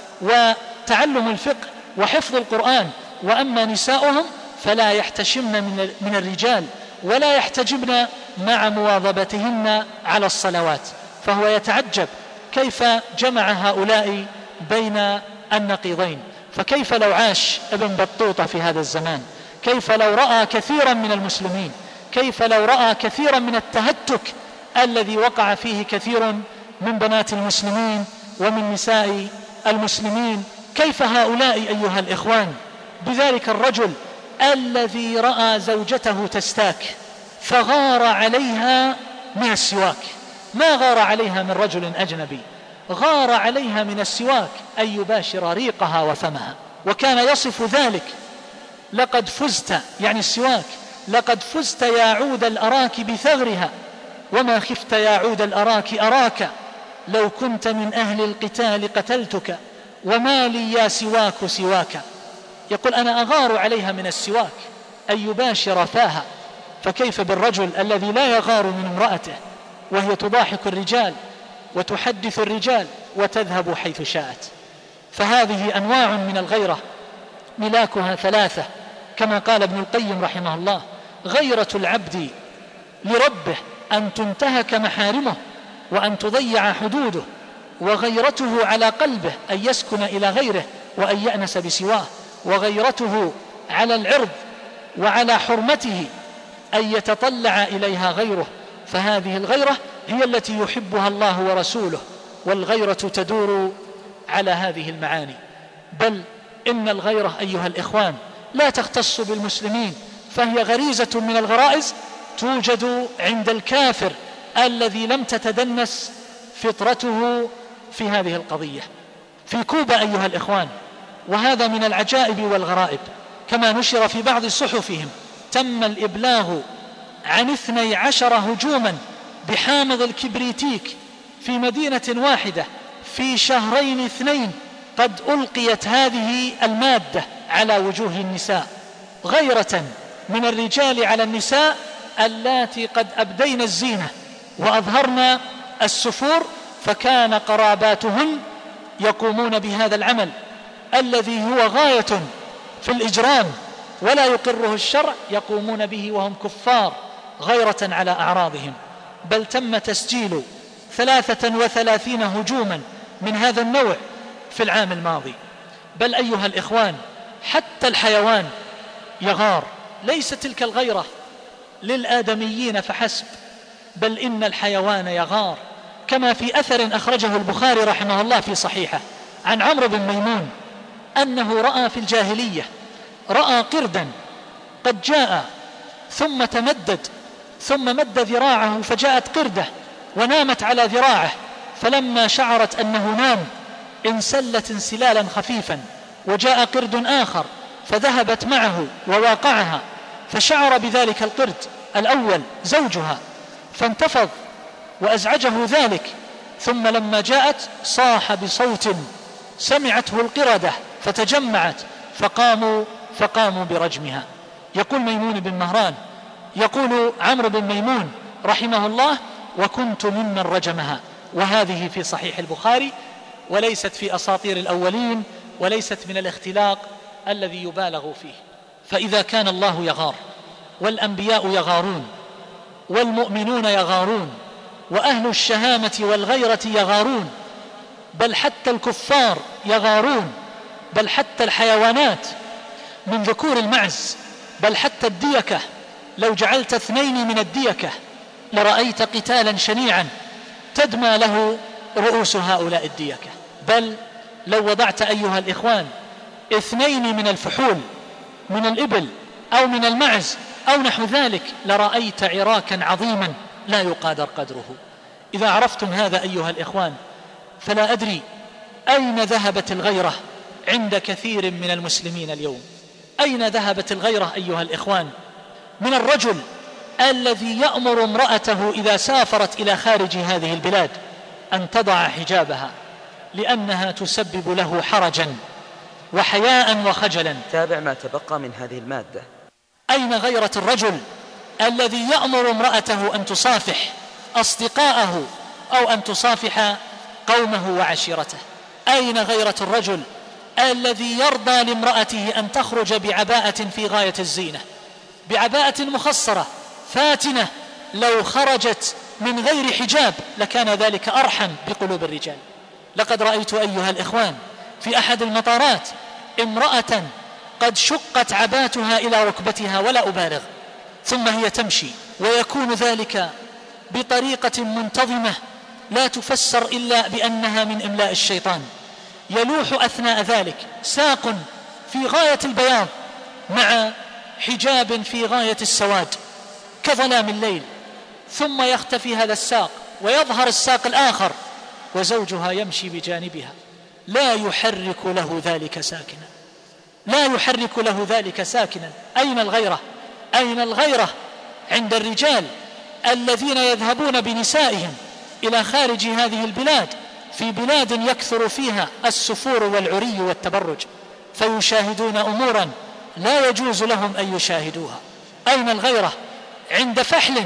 وتعلم الفقه وحفظ القرآن، وأما نساؤهم فلا يحتشمن من الرجال ولا يحتجبن مع مواظبتهن على الصلوات. فهو يتعجب كيف جمع هؤلاء بين النقيضين. فكيف لو عاش ابن بطوطة في هذا الزمان؟ كيف لو رأى كثيرا من المسلمين؟ كيف لو رأى كثيرا من التهتك الذي وقع فيه كثير من بنات المسلمين ومن نساء المسلمين؟ كيف هؤلاء أيها الإخوان بذلك الرجل الذي رأى زوجته تستاك فغار عليها من السواك؟ ما غار عليها من رجل أجنبي، غار عليها من السواك أن يباشر ريقها وفمها. وكان يصف ذلك: لقد فزت، يعني السواك، لقد فزت يا عود الأراك بثغرها، وما خفت يا عود الأراك أراك، لو كنت من أهل القتال قتلتك، وما لي يا سواك سواك. يقول: أنا أغار عليها من السواك أن يباشر فاها، فكيف بالرجل الذي لا يغار من امرأته وهي تضاحك الرجال وتحدث الرجال وتذهب حيث شاءت؟ فهذه أنواع من الغيرة ملاكها ثلاثة، كما قال ابن القيم رحمه الله: غيرة العبد لربه أن تنتهك محارمه وأن تضيع حدوده، وغيرته على قلبه أن يسكن إلى غيره وأن يأنس بسواه، وغيرته على العرض وعلى حرمته أن يتطلع إليها غيره. فهذه الغيرة هي التي يحبها الله ورسوله، والغيرة تدور على هذه المعاني. بل إن الغيرة أيها الإخوان لا تختص بالمسلمين، فهي غريزة من الغرائز توجد عند الكافر الذي لم تتدنس فطرته في هذه القضية. في كوبا أيها الإخوان، وهذا من العجائب والغرائب، كما نشر في بعض صحفهم، تم الإبلاغ عن اثني عشر هجوما بحامض الكبريتيك في مدينة واحدة في شهرين اثنين، قد ألقيت هذه المادة على وجوه النساء، غيرة من الرجال على النساء اللاتي قد أبدين الزينة وأظهرن السفور، فكان قراباتهن يقومون بهذا العمل الذي هو غاية في الإجرام ولا يقره الشرع، يقومون به وهم كفار غيرة على أعراضهم. بل تم تسجيل ثلاثة وثلاثين هجوما من هذا النوع في العام الماضي. بل أيها الإخوان حتى الحيوان يغار، ليس تلك الغيرة للآدميين فحسب، بل إن الحيوان يغار كما في أثر أخرجه البخاري رحمه الله في صحيحه عن عمرو بن ميمون أنه رأى في الجاهلية رأى قردا قد جاء ثم تمدد ثم مد ذراعه فجاءت قردة ونامت على ذراعه، فلما شعرت أنه نام انسلت انسلالا خفيفا، وجاء قرد آخر فذهبت معه وواقعها، فشعر بذلك القرد الأول زوجها فانتفض وأزعجه ذلك، ثم لما جاءت صاح بصوت سمعته القردة فتجمعت فقاموا فقاموا برجمها. يقول ميمون بن مهران، يقول عمرو بن ميمون رحمه الله: وكنت ممن رجمها. وهذه في صحيح البخاري وليست في أساطير الأولين وليست من الاختلاق الذي يبالغ فيه. فإذا كان الله يغار والأنبياء يغارون والمؤمنون يغارون وأهل الشهامة والغيرة يغارون، بل حتى الكفار يغارون، بل حتى الحيوانات من ذكور المعز، بل حتى الديكة، لو جعلت اثنين من الديكة لرأيت قتالا شنيعا تدمى له رؤوس هؤلاء الديكة. بل لو وضعت أيها الإخوان اثنين من الفحول من الإبل أو من المعز أو نحو ذلك لرأيت عراكا عظيما لا يقادر قدره. إذا عرفتم هذا أيها الإخوان فلا أدري أين ذهبت الغيرة عند كثير من المسلمين اليوم. أين ذهبت الغيرة أيها الإخوان من الرجل الذي يأمر امرأته إذا سافرت إلى خارج هذه البلاد أن تضع حجابها لأنها تسبب له حرجا وحياء وخجلا؟
تابع ما تبقى من هذه المادة.
أين غيرة الرجل الذي يأمر امرأته أن تصافح أصدقاءه أو أن تصافح قومه وعشيرته؟ أين غيرة الرجل الذي يرضى لامرأته أن تخرج بعباءة في غاية الزينة، بعباءة مخصرة فاتنة، لو خرجت من غير حجاب لكان ذلك أرحم بقلوب الرجال. لقد رأيت أيها الإخوان في أحد المطارات امرأة قد شقت عباتها إلى ركبتها ولا أبالغ، ثم هي تمشي، ويكون ذلك بطريقة منتظمة لا تفسر إلا بأنها من إملاء الشيطان. يلوح أثناء ذلك ساق في غاية البياض مع حجاب في غاية السواد كظلام الليل، ثم يختفي هذا الساق ويظهر الساق الآخر وزوجها يمشي بجانبها، لا يحرك له ذلك ساكنا، لا يحرك له ذلك ساكنا. أين الغيرة؟ أين الغيرة عند الرجال الذين يذهبون بنسائهم إلى خارج هذه البلاد، في بلاد يكثر فيها السفور والعري والتبرج، فيشاهدون أمورا لا يجوز لهم أن يشاهدوها؟ أين الغيرة عند فحل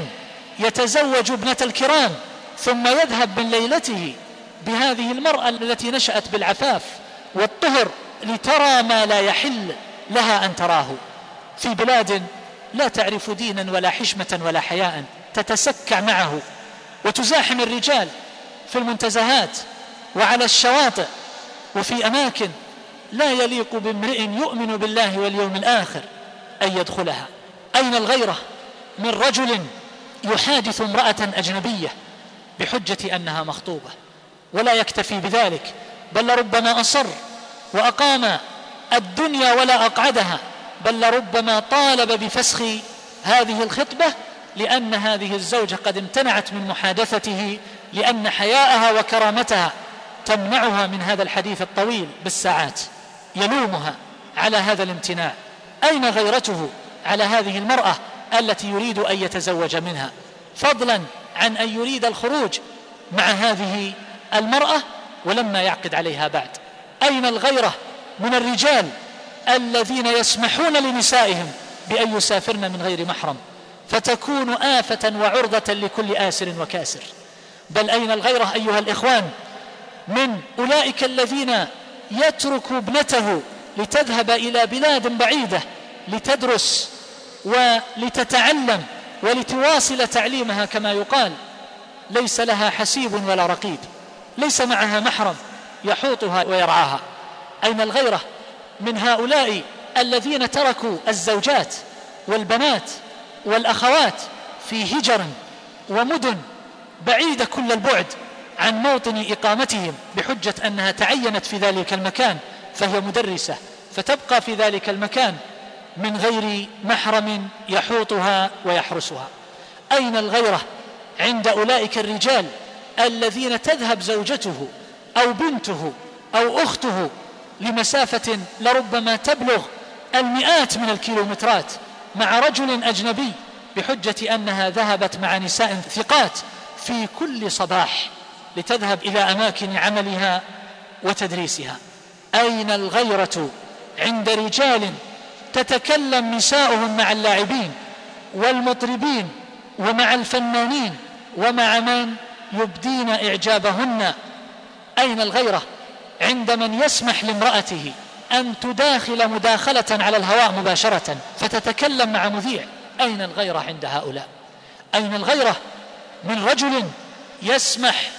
يتزوج ابنة الكرام ثم يذهب من ليلته بهذه المرأة التي نشأت بالعفاف والطهر لترى ما لا يحل لها أن تراه، في بلاد لا تعرف دينا ولا حشمة ولا حياء، تتسكع معه وتزاحم الرجال في المنتزهات وعلى الشواطئ وفي أماكن لا يليق بامرئ يؤمن بالله واليوم الآخر أن يدخلها. أين الغيرة من رجل يحادث امرأة أجنبية بحجة أنها مخطوبة، ولا يكتفي بذلك، بل ربما أصر وأقام الدنيا ولا أقعدها، بل ربما طالب بفسخ هذه الخطبة لأن هذه الزوجة قد امتنعت من محادثته، لأن حياءها وكرامتها تمنعها من هذا الحديث الطويل بالساعات، يلومها على هذا الامتناع. أين غيرته على هذه المرأة التي يريد أن يتزوج منها، فضلا عن أن يريد الخروج مع هذه المرأة ولما يعقد عليها بعد؟ أين الغيرة من الرجال الذين يسمحون لنسائهم بأن يسافرن من غير محرم، فتكون آفة وعرضة لكل آسر وكاسر؟ بل أين الغيرة أيها الإخوان من أولئك الذين يترك ابنته لتذهب إلى بلاد بعيدة لتدرس ولتتعلم ولتواصل تعليمها كما يقال، ليس لها حسيب ولا رقيب، ليس معها محرم يحوطها ويرعاها؟ أين الغيرة من هؤلاء الذين تركوا الزوجات والبنات والأخوات في هجر ومدن بعيدة كل البعد عن موطن إقامتهم بحجة أنها تعينت في ذلك المكان فهي مدرسة، فتبقى في ذلك المكان من غير محرم يحوطها ويحرسها. أين الغيرة عند أولئك الرجال الذين تذهب زوجته أو بنته أو أخته لمسافة لربما تبلغ المئات من الكيلومترات مع رجل أجنبي بحجة أنها ذهبت مع نساء ثقات في كل صباح لتذهب إلى أماكن عملها وتدريسها؟ أين الغيرة عند رجال تتكلم نساؤهم مع اللاعبين والمطربين ومع الفنانين ومع من يبدين إعجابهن؟ أين الغيرة عند من يسمح لامرأته أن تداخل مداخلة على الهواء مباشرة فتتكلم مع مذيع؟ أين الغيرة عند هؤلاء؟ أين الغيرة من رجل يسمح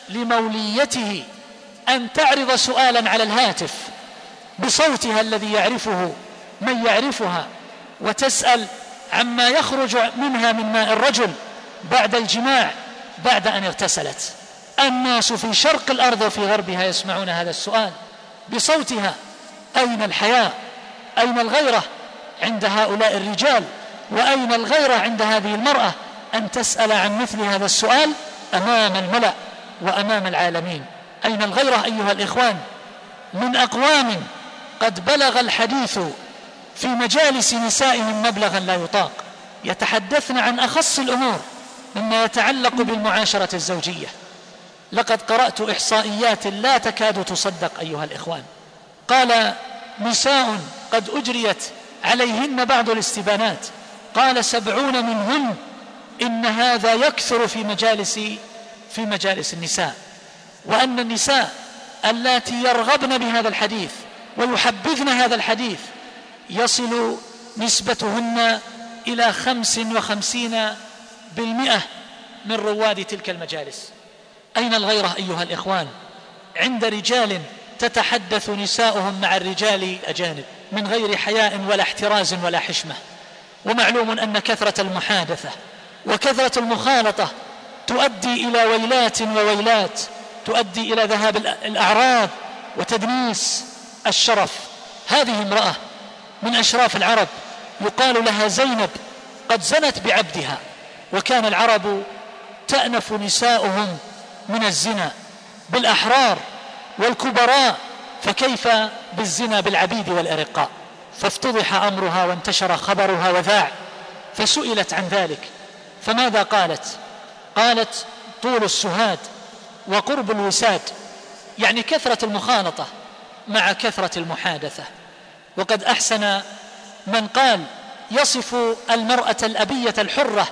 لموليته أن تعرض سؤالا على الهاتف بصوتها الذي يعرفه من يعرفها وتسأل عما يخرج منها من ماء الرجل بعد الجماع بعد أن اغتسلت؟ الناس في شرق الأرض وفي غربها يسمعون هذا السؤال بصوتها. أين الحياء؟ أين الغيرة عند هؤلاء الرجال؟ وأين الغيرة عند هذه المرأة أن تسأل عن مثل هذا السؤال أمام الملأ وأمام العالمين؟ أين الغيرة أيها الإخوان من أقوام قد بلغ الحديث في مجالس نسائهم مبلغا لا يطاق، يتحدثن عن أخص الأمور مما يتعلق بالمعاشرة الزوجية؟ لقد قرأت إحصائيات لا تكاد تصدق أيها الإخوان. قال نساء قد أجريت عليهن بعض الاستبانات، قال سبعون منهن إن هذا يكثر في مجالس في مجالس النساء، وأن النساء اللاتي يرغبن بهذا الحديث ويحبذن هذا الحديث يصل نسبتهن إلى خمس وخمسين بالمئة من رواد تلك المجالس. أين الغيرة أيها الإخوان عند رجال تتحدث نساؤهم مع الرجال الأجانب من غير حياء ولا احتراز ولا حشمة؟ ومعلوم أن كثرة المحادثة وكثرة المخالطة تؤدي إلى ويلات وويلات، تؤدي إلى ذهاب الأعراض وتدنيس الشرف. هذه امرأة من أشراف العرب يقال لها زينب قد زنت بعبدها، وكان العرب تأنف نساؤهم من الزنا بالأحرار والكبراء، فكيف بالزنا بالعبيد والأرقاء؟ فافتضح أمرها وانتشر خبرها وذاع، فسئلت عن ذلك فماذا قالت؟ قالت طول السهاد وقرب الوساد، يعني كثرة المخالطة مع كثرة المحادثة. وقد أحسن من قال يصف المرأة الأبية الحرة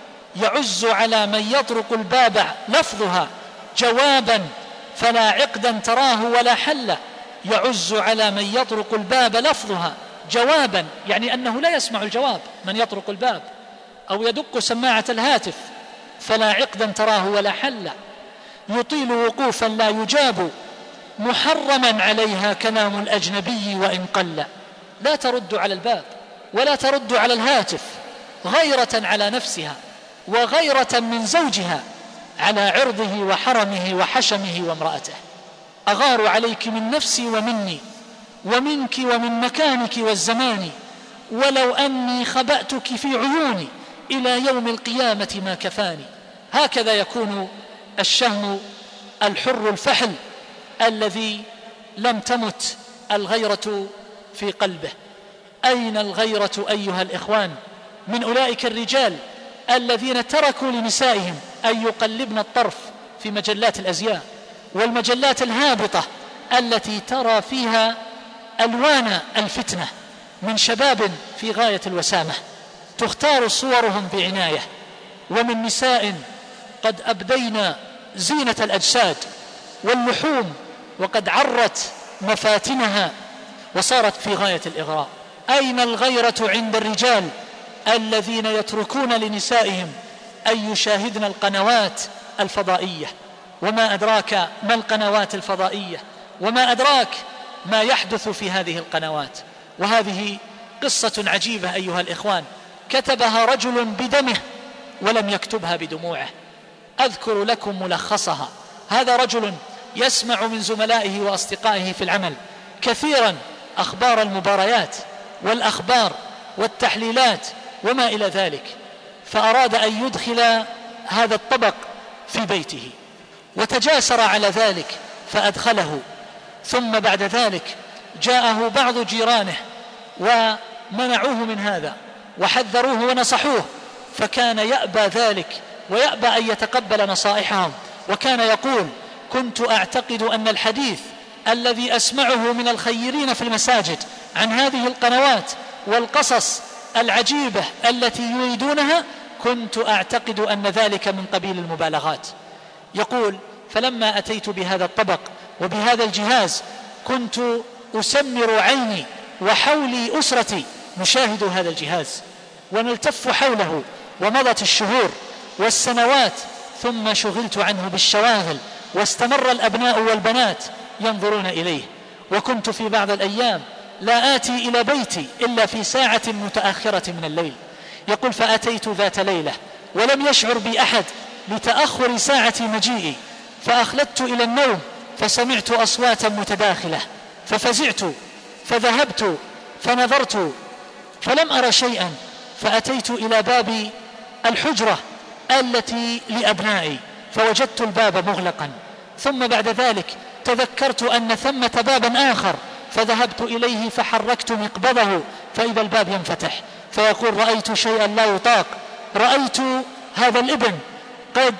يعز على من يطرق الباب لفظها جوابا فلا عقدا تراه ولا حل. يعز على من يطرق الباب لفظها جوابا، يعني أنه لا يسمع الجواب من يطرق الباب أو يدق سماعة الهاتف، فلا عقدا تراه ولا حل. يطيل وقوفا لا يجاب محرما عليها كلام الأجنبي وإن قل. لا ترد على الباب ولا ترد على الهاتف، غيرة على نفسها وغيرة من زوجها على عرضه وحرمه وحشمه وامرأته. أغار عليك من نفسي ومني ومنك ومن مكانك والزمان، ولو أني خبأتك في عيوني إلى يوم القيامة ما كفاني. هكذا يكون الشهم الحر الفحل الذي لم تمت الغيرة في قلبه. أين الغيرة أيها الإخوان من أولئك الرجال الذين تركوا لنسائهم أن يقلبن الطرف في مجلات الأزياء والمجلات الهابطة التي ترى فيها ألوان الفتنة من شباب في غاية الوسامة تختار صورهم بعناية، ومن نساء قد أبدين زينة الأجساد واللحوم وقد عرت مفاتنها وصارت في غاية الإغراء. أين الغيرة عند الرجال الذين يتركون لنسائهم أن يشاهدن القنوات الفضائية؟ وما أدراك ما القنوات الفضائية، وما أدراك ما يحدث في هذه القنوات؟ وهذه قصة عجيبة أيها الإخوان، كتبها رجل بدمه ولم يكتبها بدموعه. أذكر لكم ملخصها هذا رجل يسمع من زملائه وأصدقائه في العمل كثيرا أخبار المباريات والأخبار والتحليلات وما إلى ذلك، فأراد أن يدخل هذا الطبق في بيته وتجاسر على ذلك فأدخله. ثم بعد ذلك جاءه بعض جيرانه ومنعوه من هذا وحذروه ونصحوه، فكان يأبى ذلك ويأبى أن يتقبل نصائحهم، وكان يقول: كنت أعتقد أن الحديث الذي أسمعه من الخيرين في المساجد عن هذه القنوات والقصص العجيبة التي يريدونها، كنت أعتقد أن ذلك من قبيل المبالغات. يقول: فلما أتيت بهذا الطبق وبهذا الجهاز كنت أسمر عيني وحولي أسرتي نشاهد هذا الجهاز ونلتف حوله، ومضت الشهور والسنوات ثم شغلت عنه بالشواغل، واستمر الأبناء والبنات ينظرون إليه، وكنت في بعض الأيام لا آتي إلى بيتي إلا في ساعة متأخرة من الليل. يقول: فأتيت ذات ليلة ولم يشعر بي أحد لتأخر ساعة مجيئي، فأخلدت إلى النوم فسمعت أصواتا متداخلة ففزعت فذهبت فنظرت فلم أرى شيئا، فأتيت إلى باب الحجرة التي لأبنائي فوجدت الباب مغلقا، ثم بعد ذلك تذكرت أن ثمة بابا آخر فذهبت إليه فحركت مقبضه فإذا الباب ينفتح. فيقول: رأيت شيئا لا يطاق، رأيت هذا الابن قد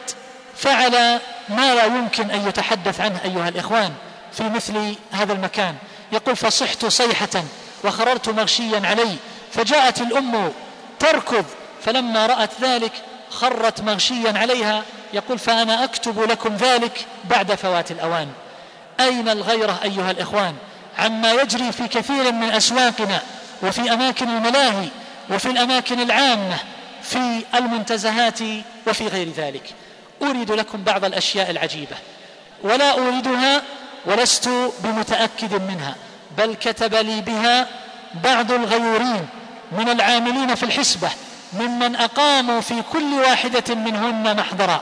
فعل ما لا يمكن أن يتحدث عنه أيها الإخوان في مثل هذا المكان. يقول: فصحت صيحة وخررت مغشيا علي، فجاءت الأم تركض فلما رأت ذلك خرت مغشيا عليها. يقول: فأنا أكتب لكم ذلك بعد فوات الأوان. أين الغيرة أيها الإخوان عما يجري في كثير من أسواقنا وفي أماكن الملاهي وفي الأماكن العامة في المنتزهات وفي غير ذلك؟ أريد لكم بعض الأشياء العجيبة ولا أريدها ولست بمتأكد منها، بل كتب لي بها بعض الغيورين من العاملين في الحسبة ممن أقاموا في كل واحدة منهن محضرا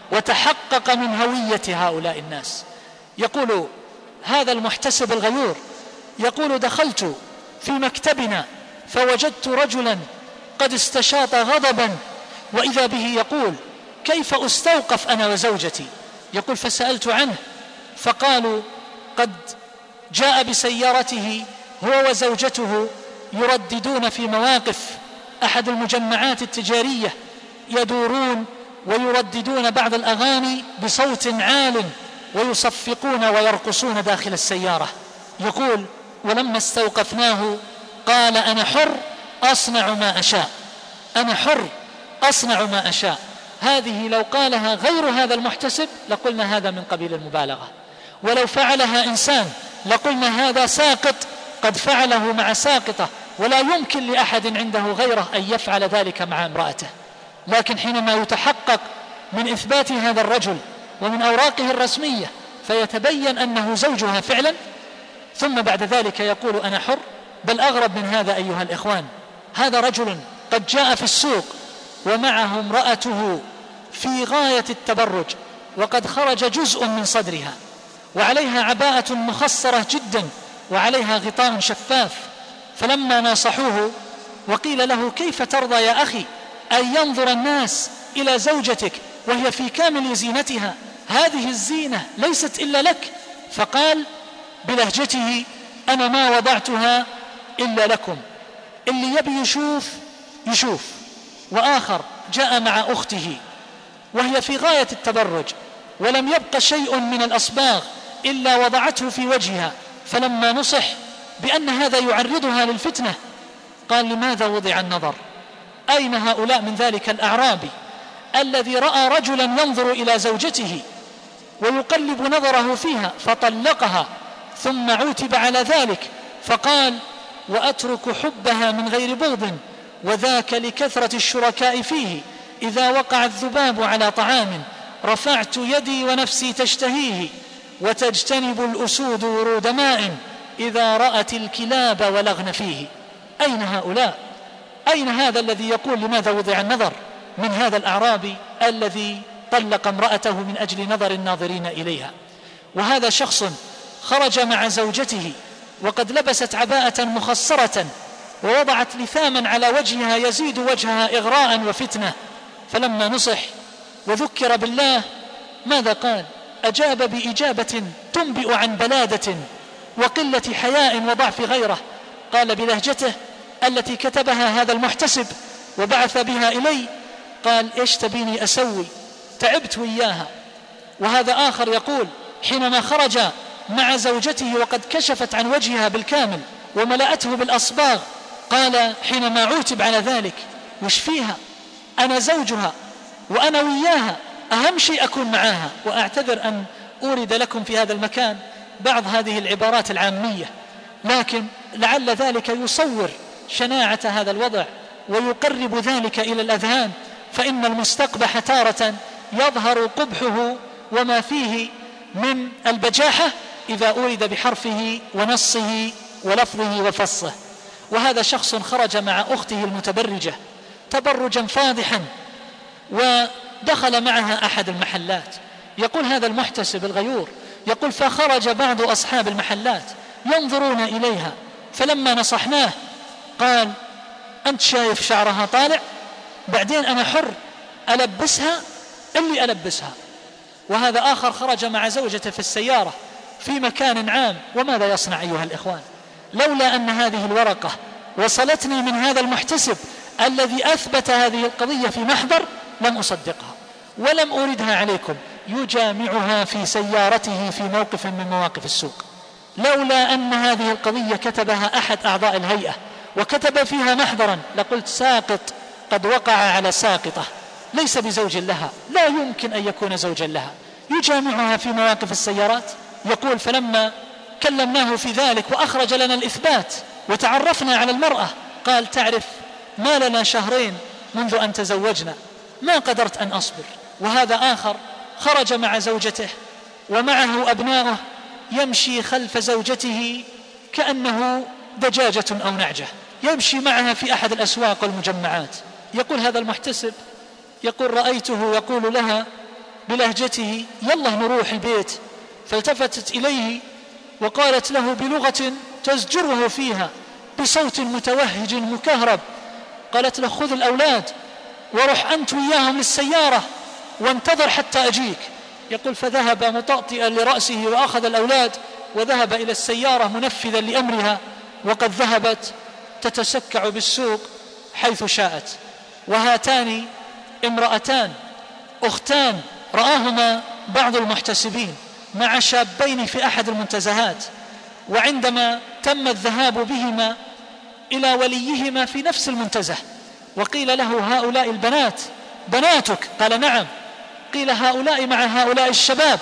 وتحقق من هوية هؤلاء الناس. يقول هذا المحتسب الغيور: يقول: دخلت في مكتبنا فوجدت رجلا قد استشاط غضبا، وإذا به يقول: كيف أستوقف أنا وزوجتي؟ يقول: فسألت عنه فقالوا: قد جاء بسيارته هو وزوجته يرددون في مواقف أحد المجمعات التجارية، يدورون ويرددون بعض الأغاني بصوت عال ويصفقون ويرقصون داخل السيارة. يقول: ولما استوقفناه قال: أنا حر أصنع ما أشاء، أنا حر أصنع ما أشاء. هذه لو قالها غير هذا المحتسب لقلنا هذا من قبيل المبالغة، ولو فعلها إنسان لقلنا هذا ساقط قد فعله مع ساقطة، ولا يمكن لأحد عنده غيره أن يفعل ذلك مع امرأته. لكن حينما يتحقق من إثبات هذا الرجل ومن أوراقه الرسمية فيتبين أنه زوجها فعلا، ثم بعد ذلك يقول: أنا حر. بل أغرب من هذا أيها الإخوان، هذا رجل قد جاء في السوق ومعه امرأته في غاية التبرج، وقد خرج جزء من صدرها، وعليها عباءة مخصرة جدا وعليها غطاء شفاف. فلما ناصحوه وقيل له: كيف ترضى يا أخي أن ينظر الناس إلى زوجتك وهي في كامل زينتها؟ هذه الزينة ليست إلا لك. فقال بلهجته: أنا ما وضعتها إلا لكم، اللي يبي يشوف يشوف. وآخر جاء مع أخته وهي في غاية التبرج ولم يبق شيء من الأصباغ إلا وضعته في وجهها، فلما نصح بأن هذا يعرضها للفتنة قال: لماذا وضع النظر؟ أين هؤلاء من ذلك الأعرابي الذي رأى رجلا ينظر إلى زوجته ويقلب نظره فيها فطلقها، ثم عوتب على ذلك فقال: وأترك حبها من غير بغض، وذاك لكثرة الشركاء فيه، إذا وقع الذباب على طعام رفعت يدي ونفسي تشتهيه، وتجتنب الأسود ورود ماء إذا رأت الكلاب ولغن فيه. أين هؤلاء؟ أين هذا الذي يقول لماذا وضع النظر من هذا الأعرابي الذي طلق امرأته من أجل نظر الناظرين إليها. وهذا شخص خرج مع زوجته وقد لبست عباءة مخصرة ووضعت لثاما على وجهها يزيد وجهها إغراء وفتنة، فلما نصح وذكر بالله ماذا قال؟ أجاب بإجابة تنبئ عن بلادة وقلة حياء وضعف غيره. قال بلهجته التي كتبها هذا المحتسب وبعث بها إلي، قال إيش تبيني أسوي؟ تعبت وياها. وهذا آخر يقول حينما خرج مع زوجته وقد كشفت عن وجهها بالكامل وملأته بالأصباغ، قال حينما عوتب على ذلك وش فيها؟ أنا زوجها وأنا وياها، أهم شيء أكون معاها. وأعتذر أن أورد لكم في هذا المكان بعض هذه العبارات العامية، لكن لعل ذلك يصور شناعة هذا الوضع ويقرب ذلك إلى الأذهان، فإن المستقبح تارة يظهر قبحه وما فيه من البجاحة إذا أورد بحرفه ونصه ولفظه وفصه. وهذا شخص خرج مع أخته المتبرجة تبرجا فاضحا ودخل معها أحد المحلات. يقول هذا المحتسب الغيور، يقول فخرج بعض أصحاب المحلات ينظرون إليها، فلما نصحناه قال أنت شايف شعرها طالع، بعدين أنا حر ألبسها اللي ألبسها. وهذا آخر خرج مع زوجته في السيارة في مكان عام، وماذا يصنع أيها الإخوان؟ لولا أن هذه الورقة وصلتني من هذا المحتسب الذي أثبت هذه القضية في محضر لم أصدقها ولم أوردها عليكم. يجامعها في سيارته في موقف من مواقف السوق. لولا أن هذه القضية كتبها أحد أعضاء الهيئة وكتب فيها محضرا لقلت ساقط قد وقع على ساقطة، ليس بزوج لها، لا يمكن أن يكون زوجا لها. يجامعها في مواقف السيارات. يقول فلما كلمناه في ذلك وأخرج لنا الإثبات وتعرفنا على المرأة قال تعرف ما لنا شهرين منذ أن تزوجنا، ما قدرت أن أصبر. وهذا آخر خرج مع زوجته ومعه أبناؤه يمشي خلف زوجته كأنه دجاجة أو نعجة، يمشي معها في أحد الأسواق والمجمعات. يقول هذا المحتسب يقول رأيته يقول لها بلهجته يلا نروح البيت، فالتفتت إليه وقالت له بلغة تزجره فيها بصوت متوهج مكهرب، قالت له خذ الأولاد وروح أنت وياهم للسيارة وانتظر حتى أجيك. يقول فذهب مطأطئا لرأسه وأخذ الأولاد وذهب إلى السيارة منفذا لأمرها، وقد ذهبت تتسكع بالسوق حيث شاءت. وهاتان امرأتان أختان رآهما بعض المحتسبين مع شابين في أحد المنتزهات، وعندما تم الذهاب بهما إلى وليهما في نفس المنتزه وقيل له هؤلاء البنات بناتك، قال نعم، قيل هؤلاء مع هؤلاء الشباب.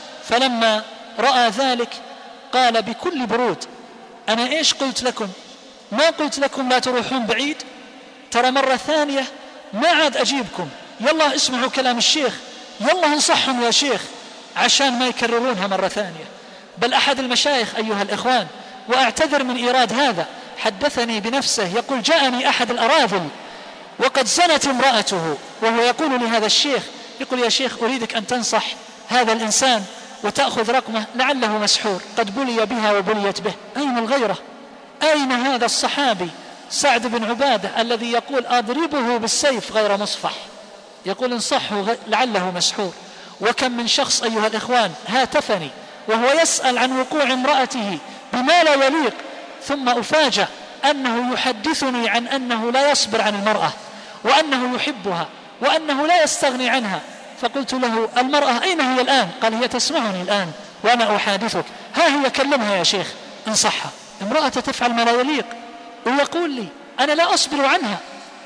فلما رأى ذلك قال بكل برود أنا إيش قلت لكم؟ ما قلت لكم لا تروحون بعيد؟ ترى مرة ثانية ما عاد أجيبكم، يلا اسمعوا كلام الشيخ، يلا انصحهم يا شيخ عشان ما يكررونها مرة ثانية. بل أحد المشايخ أيها الإخوان، وأعتذر من إيراد هذا، حدثني بنفسه يقول جاءني أحد الأراذل وقد زنت امرأته، وهو يقول لهذا الشيخ يقول يا شيخ أريدك أن تنصح هذا الإنسان وتأخذ رقمه لعله مسحور قد بلي بها وبليت به. أين الغيرة؟ أين هذا الصحابي سعد بن عبادة الذي يقول أضربه بالسيف غير مصفح، يقول انصحه لعله مسحور. وكم من شخص أيها الإخوان هاتفني وهو يسأل عن وقوع امرأته بما لا يليق، ثم أفاجأ أنه يحدثني عن أنه لا يصبر عن المرأة وأنه يحبها وأنه لا يستغني عنها. فقلت له المرأة أين هي الآن؟ قال هي تسمعني الآن وأنا أحادثك، ها هي كلمها يا شيخ انصحها. امرأة تفعل ما لا يليق ويقول لي أنا لا أصبر عنها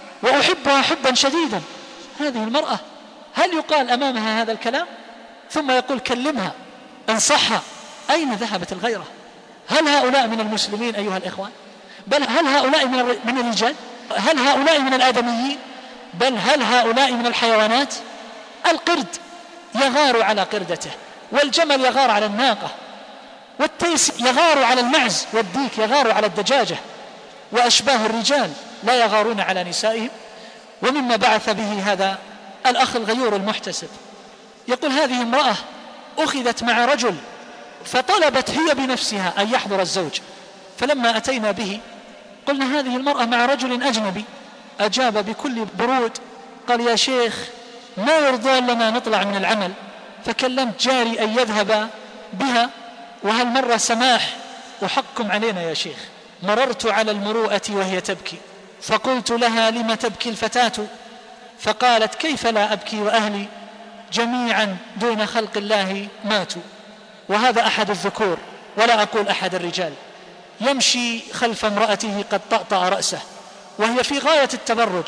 وأحبها حبا شديدا. هذه المرأة هل يقال أمامها هذا الكلام؟ ثم يقول كلمها انصحها. أين ذهبت الغيرة؟ هل هؤلاء من المسلمين أيها الإخوان؟ بل هل هؤلاء من الرجال؟ هل هؤلاء من الآدميين؟ بل هل هؤلاء من الحيوانات؟ القرد يغار على قردته، والجمل يغار على الناقة، والتيس يغار على المعز، والديك يغار على الدجاجة، وأشباه الرجال لا يغارون على نسائهم. ومما بعث به هذا الأخ الغيور المحتسب يقول هذه امرأة أخذت مع رجل فطلبت هي بنفسها أن يحضر الزوج، فلما أتينا به قلنا هذه المرأة مع رجل أجنبي، أجاب بكل برود قال يا شيخ ما يرضى لنا نطلع من العمل، فكلمت جاري أن يذهب بها وهالمرة سماح وحقكم علينا يا شيخ. مررت على المروءة وهي تبكي فقلت لها لم تبكي الفتاة؟ فقالت كيف لا أبكي وأهلي جميعا دون خلق الله ماتوا. وهذا أحد الذكور ولا أقول أحد الرجال يمشي خلف امرأته قد طأطأ رأسه وهي في غاية التبرج،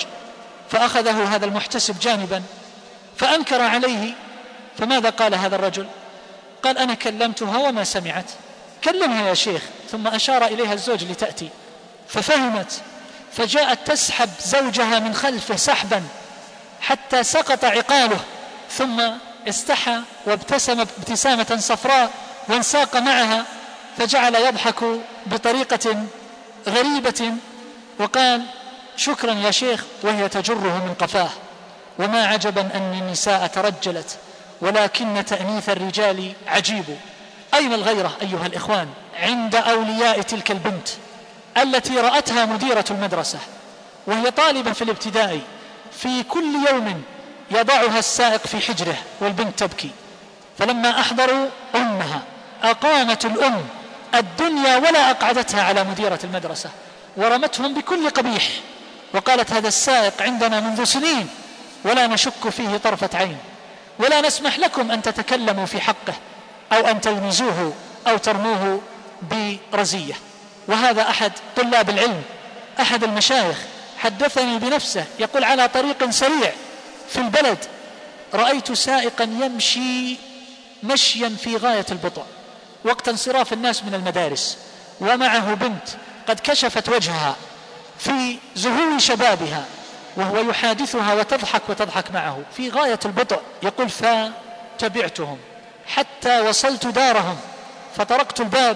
فأخذه هذا المحتسب جانبا فأنكر عليه. فماذا قال هذا الرجل؟ قال أنا كلمتها وما سمعت، كلمها يا شيخ. ثم أشار إليها الزوج لتأتي ففهمت، فجاءت تسحب زوجها من خلفه سحبا حتى سقط عقاله، ثم استحى وابتسم ابتسامة صفراء وانساق معها، فجعل يضحك بطريقة غريبة وقال شكرا يا شيخ وهي تجره من قفاه. وما عجبا أن النساء ترجلت، ولكن تأنيث الرجال عجيب. أين الغيرة أيها الإخوان عند أولياء تلك البنت التي رأتها مديرة المدرسة وهي طالبة في الابتدائي في كل يوم يضعها السائق في حجره والبنت تبكي، فلما أحضروا أمها أقامت الأم الدنيا ولا أقعدتها على مديرة المدرسة ورمتهم بكل قبيح، وقالت هذا السائق عندنا منذ سنين ولا نشك فيه طرفة عين، ولا نسمح لكم أن تتكلموا في حقه أو أن تلمزوه أو ترموه برزية. وهذا أحد طلاب العلم أحد المشايخ حدثني بنفسه يقول على طريق سريع في البلد رأيت سائقا يمشي مشيا في غاية البطء وقت انصراف الناس من المدارس، ومعه بنت قد كشفت وجهها في زهو شبابها وهو يحادثها وتضحك وتضحك معه في غاية البطء. يقول فتبعتهم حتى وصلت دارهم فطرقت الباب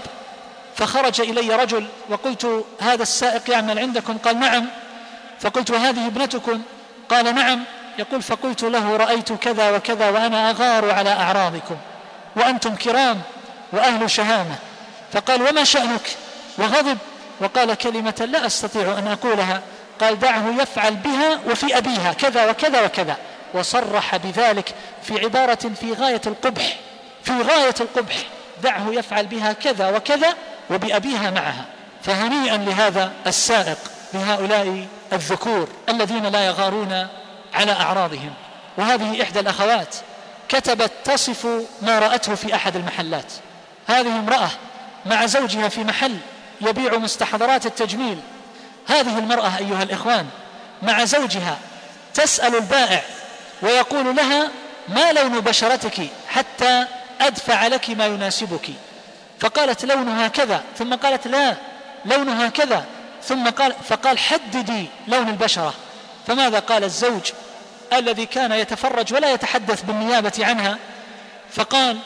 فخرج إلي رجل وقلت هذا السائق يعمل عندكم؟ قال نعم. فقلت وهذه ابنتكم؟ قال نعم. يقول فقلت له رأيت كذا وكذا وأنا أغار على أعراضكم وأنتم كرام وأهل شهامة. فقال وما شأنك؟ وغضب وقال كلمة لا أستطيع أن أقولها. قال دعه يفعل بها وفي أبيها كذا وكذا وكذا، وصرح بذلك في عبارة في غاية القبح في غاية القبح دعه يفعل بها كذا وكذا وبأبيها معها. فهنيئا لهذا السائق لهؤلاء الذكور الذين لا يغارون على أعراضهم. وهذه إحدى الأخوات كتبت تصف ما رأته في أحد المحلات. هذه امرأة مع زوجها في محل يبيع مستحضرات التجميل. هذه المرأة أيها الإخوان مع زوجها تسأل البائع ويقول لها ما لون بشرتك حتى أدفع لك ما يناسبك؟ فقالت لونها كذا، ثم قالت لا لونها كذا، ثم قال فقال حددي لون البشرة. فماذا قال الزوج الذي كان يتفرج ولا يتحدث بالنيابة عنها؟ فقال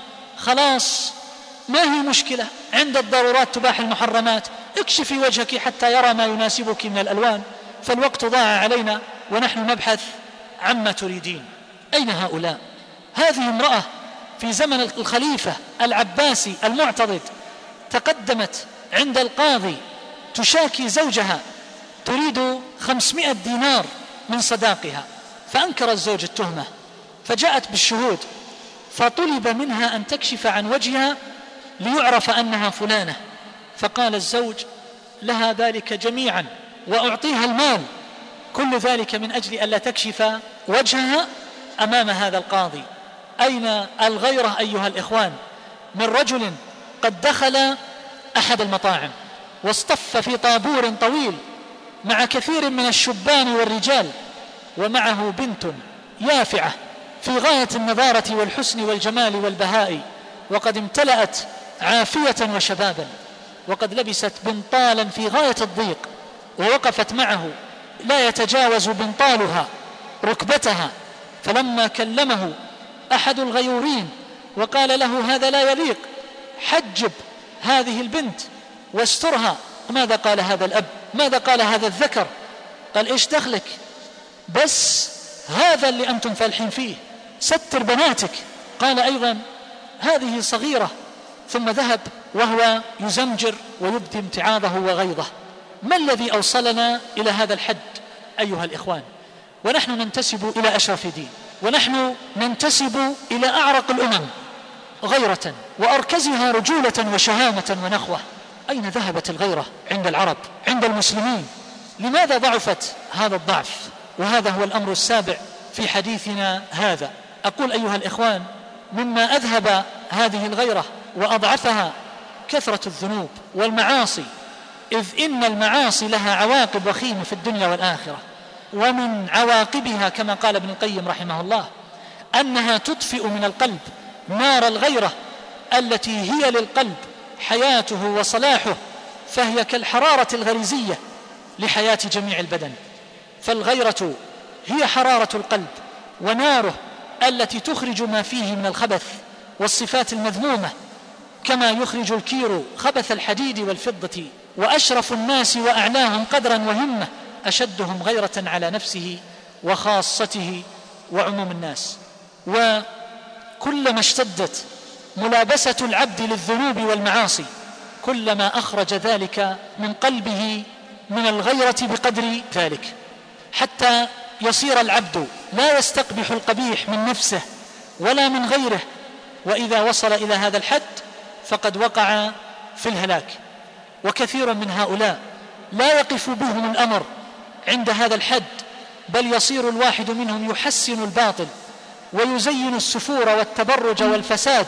خلاص ما هي مشكلة، عند الضرورات تباح المحرمات، اكشفي وجهك حتى يرى ما يناسبك من الألوان، فالوقت ضاع علينا ونحن نبحث عما تريدين. أين هؤلاء؟ هذه امرأة في زمن الخليفة العباسي المعتضد تقدمت عند القاضي تشاكي زوجها تريد خمسمائة دينار من صداقها، فأنكر الزوج التهمة، فجاءت بالشهود فطلب منها أن تكشف عن وجهها ليعرف أنها فلانة، فقال الزوج لها ذلك جميعا وأعطيها المال، كل ذلك من أجل ألا تكشف وجهها أمام هذا القاضي. أين الغيرة أيها الإخوان من رجل قد دخل أحد المطاعم واصطف في طابور طويل مع كثير من الشبان والرجال ومعه بنت يافعة في غاية النضارة والحسن والجمال والبهاء، وقد امتلأت عافية وشبابا، وقد لبست بنطالا في غاية الضيق، ووقفت معه لا يتجاوز بنطالها ركبتها. فلما كلمه أحد الغيورين وقال له هذا لا يليق، حجب هذه البنت واسترها، ماذا قال هذا الأب؟ ماذا قال هذا الذكر؟ قال إيش دخلك؟ بس هذا اللي أنتم فالحين فيه، ستر بناتك، قال أيضا هذه صغيرة، ثم ذهب وهو يزمجر ويبدي امتعاضه وغيظه. ما الذي أوصلنا إلى هذا الحد أيها الإخوان؟ ونحن ننتسب إلى أشرف دين، ونحن ننتسب إلى أعرق الأمم غيرة وأركزها رجولة وشهامة ونخوة. أين ذهبت الغيرة عند العرب، عند المسلمين؟ لماذا ضعفت هذا الضعف؟ وهذا هو الأمر السابع في حديثنا هذا. أقول أيها الإخوان، مما أذهب هذه الغيرة وأضعفها كثرة الذنوب والمعاصي، إذ إن المعاصي لها عواقب وخيمة في الدنيا والآخرة، ومن عواقبها كما قال ابن القيم رحمه الله أنها تطفئ من القلب نار الغيرة التي هي للقلب حياته وصلاحه، فهي كالحرارة الغريزية لحياة جميع البدن. فالغيرة هي حرارة القلب وناره التي تخرج ما فيه من الخبث والصفات المذمومة، كما يخرج الكير خبث الحديد والفضة. وأشرف الناس وأعلاهم قدرا وهمة أشدهم غيرة على نفسه وخاصته وعموم الناس. وكلما اشتدت ملابسة العبد للذنوب والمعاصي كلما أخرج ذلك من قلبه من الغيرة بقدر ذلك، حتى يصير العبد لا يستقبح القبيح من نفسه ولا من غيره. وإذا وصل إلى هذا الحد فقد وقع في الهلاك. وكثير من هؤلاء لا يقف بهم الأمر عند هذا الحد، بل يصير الواحد منهم يحسن الباطل ويزين السفور والتبرج والفساد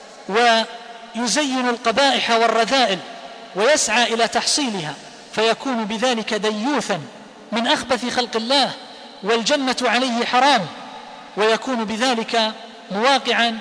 ويزين القبائح والرذائل ويسعى إلى تحصيلها، فيكون بذلك ديوثا من أخبث خلق الله، والجنة عليه حرام، ويكون بذلك مواقعا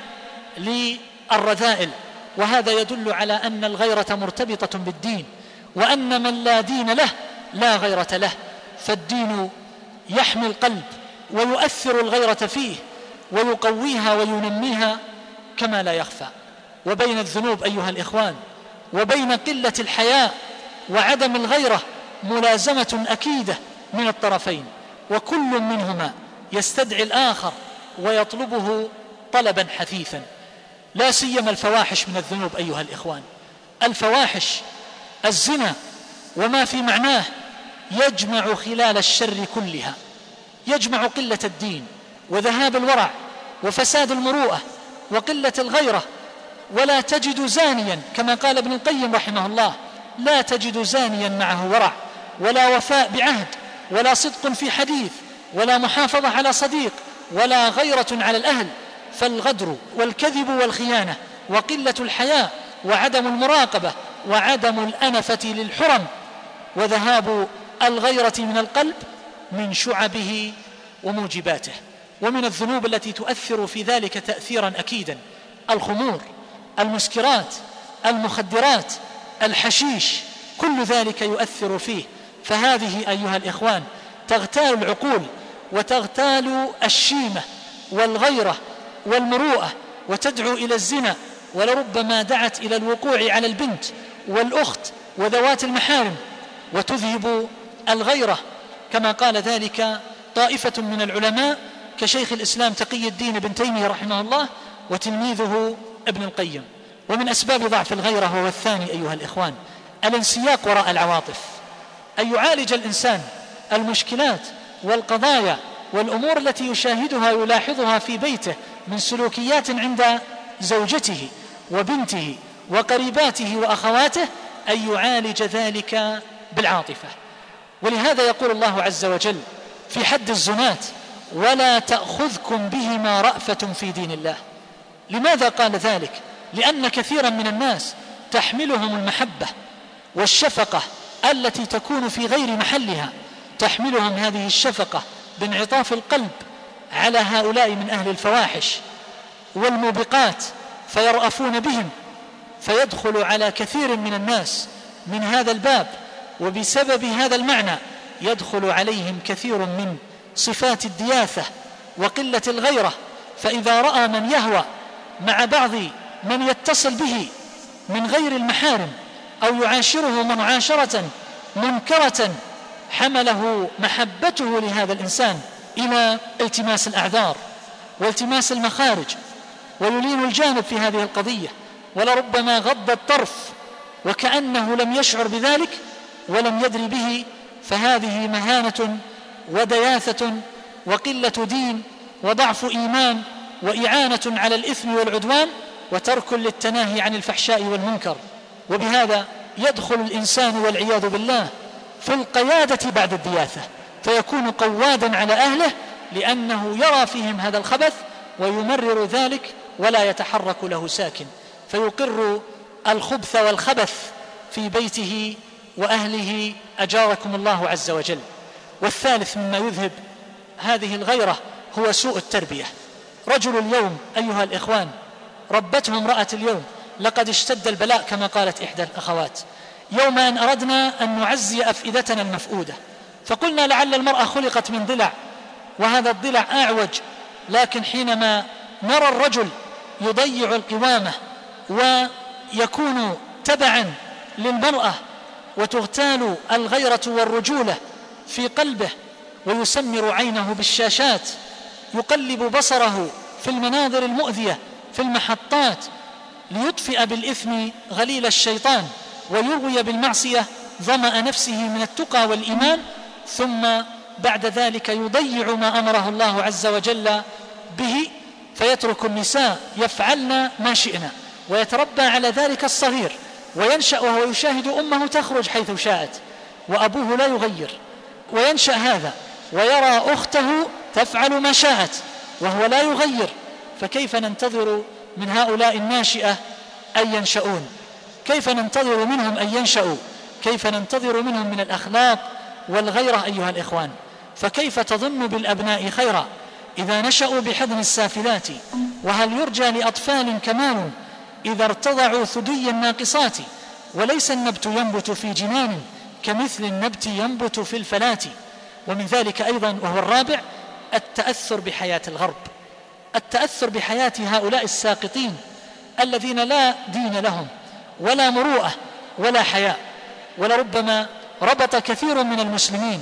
للرذائل. وهذا يدل على أن الغيرة مرتبطة بالدين، وأن من لا دين له لا غيرة له. فالدين يحمي القلب ويؤثر الغيرة فيه ويقويها وينميها كما لا يخفى. وبين الذنوب أيها الإخوان وبين قلة الحياء وعدم الغيرة ملازمة أكيدة من الطرفين، وكل منهما يستدعي الآخر ويطلبه طلبا حثيثا. لا سيما الفواحش من الذنوب أيها الإخوان. الفواحش الزنا وما في معناه يجمع خلال الشر كلها، يجمع قلة الدين وذهاب الورع وفساد المروءة وقلة الغيرة. ولا تجد زانيا كما قال ابن القيم رحمه الله، لا تجد زانيا معه ورع ولا وفاء بعهد ولا صدق في حديث ولا محافظة على صديق ولا غيرة على الأهل. فالغدر والكذب والخيانة وقلة الحياء وعدم المراقبة وعدم الأنفة للحرم وذهاب الغيرة من القلب من شعبه وموجباته. ومن الذنوب التي تؤثر في ذلك تأثيرا أكيدا الخمور، المسكرات، المخدرات، الحشيش، كل ذلك يؤثر فيه. فهذه أيها الإخوان تغتال العقول وتغتال الشيمة والغيرة والمروءة وتدعو إلى الزنا، ولربما دعت إلى الوقوع على البنت والأخت وذوات المحارم، وتذهب الغيرة كما قال ذلك طائفة من العلماء كشيخ الإسلام تقي الدين ابن تيمية رحمه الله وتلميذه ابن القيم. ومن أسباب ضعف الغيرة هو الثاني أيها الإخوان الانسياق وراء العواطف، أن يعالج الإنسان المشكلات والقضايا والأمور التي يشاهدها ويلاحظها في بيته من سلوكيات عند زوجته وبنته وقريباته وأخواته، أن يعالج ذلك بالعاطفة. ولهذا يقول الله عز وجل في حد الزنات: ولا تأخذكم بهما رأفة في دين الله. لماذا قال ذلك؟ لأن كثيرا من الناس تحملهم المحبة والشفقة التي تكون في غير محلها، تحملهم هذه الشفقة بانعطاف القلب على هؤلاء من أهل الفواحش والموبقات فيرأفون بهم، فيدخل على كثير من الناس من هذا الباب، وبسبب هذا المعنى يدخل عليهم كثير من صفات الدياثة وقلة الغيرة. فإذا رأى من يهوى مع بعض من يتصل به من غير المحارم أو يعاشره معاشرة منكرة، حمله محبته لهذا الإنسان إلى التماس الأعذار والتماس المخارج ويلين الجانب في هذه القضية، ولربما غض الطرف وكأنه لم يشعر بذلك ولم يدري به، فهذه مهانة ودياثة وقلة دين وضعف إيمان وإعانة على الإثم والعدوان وترك للتناهي عن الفحشاء والمنكر. وبهذا يدخل الإنسان والعياذ بالله في القيادة بعد الدياثة، فيكون قوادا على أهله لأنه يرى فيهم هذا الخبث ويمرر ذلك ولا يتحرك له ساكن، فيقر الخبث والخبث في بيته وأهله أجاركم الله عز وجل. والثالث مما يذهب هذه الغيرة هو سوء التربية. رجل اليوم أيها الإخوان ربته امرأة اليوم، لقد اشتد البلاء كما قالت إحدى الأخوات، يوم أن أردنا أن نعزي أفئدتنا المفؤودة فقلنا لعل المرأة خلقت من ضلع وهذا الضلع أعوج، لكن حينما نرى الرجل يضيع القوامة ويكون تبعا للمرأة وتغتال الغيرة والرجولة في قلبه ويسمر عينه بالشاشات، يقلب بصره في المناظر المؤذية في المحطات ليطفئ بالإثم غليل الشيطان ويروي بالمعصية ظمأ نفسه من التقى والإيمان، ثم بعد ذلك يضيع ما أمره الله عز وجل به، فيترك النساء يفعلن ما شئنا ويتربى على ذلك الصغير وينشأ وهو يشاهد أمه تخرج حيث شاءت وأبوه لا يغير، وينشأ هذا ويرى أخته تفعل ما شاءت وهو لا يغير. فكيف ننتظر من هؤلاء الناشئة أن ينشؤون؟ كيف ننتظر منهم أن ينشأوا؟ كيف ننتظر منهم من الأخلاق والغيرة أيها الإخوان؟ فكيف تظن بالأبناء خيرا إذا نشأوا بحضن السافلات؟ وهل يرجى لأطفال كمال إذا ارتضعوا ثدي الناقصات؟ وليس النبت ينبت في جنان كمثل النبت ينبت في الفلات. ومن ذلك أيضا وهو الرابع التأثر بحياة الغرب، التأثر بحياة هؤلاء الساقطين الذين لا دين لهم ولا مروءة ولا حياء. ولربما ربط كثير من المسلمين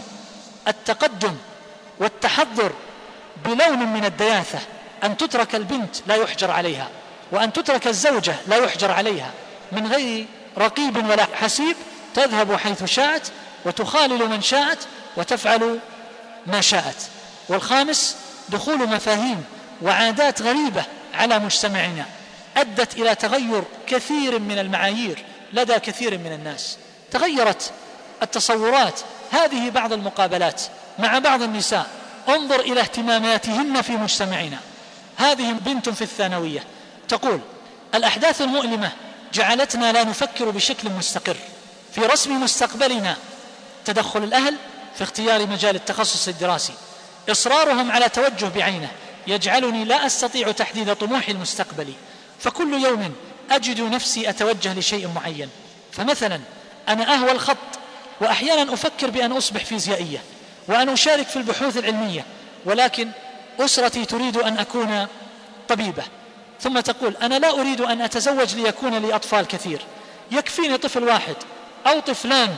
التقدم والتحضر بلون من الدياثة، أن تترك البنت لا يحجر عليها وأن تترك الزوجة لا يحجر عليها من غير رقيب ولا حسيب، تذهب حيث شاءت وتخالل من شاءت وتفعل ما شاءت. والخامس دخول مفاهيم وعادات غريبة على مجتمعنا أدت إلى تغير كثير من المعايير لدى كثير من الناس، تغيرت التصورات. هذه بعض المقابلات مع بعض النساء، انظر إلى اهتماماتهن في مجتمعنا. هذه بنت في الثانوية تقول: الأحداث المؤلمة جعلتنا لا نفكر بشكل مستقر في رسم مستقبلنا، تدخل الأهل في اختيار مجال التخصص الدراسي، إصرارهم على توجه بعينه يجعلني لا أستطيع تحديد طموحي المستقبلي، فكل يوم أجد نفسي أتوجه لشيء معين. فمثلا أنا أهوى الخط وأحيانا أفكر بأن أصبح فيزيائية وأن أشارك في البحوث العلمية، ولكن أسرتي تريد أن أكون طبيبة. ثم تقول: أنا لا أريد أن أتزوج ليكون لي أطفال كثير، يكفيني طفل واحد أو طفلان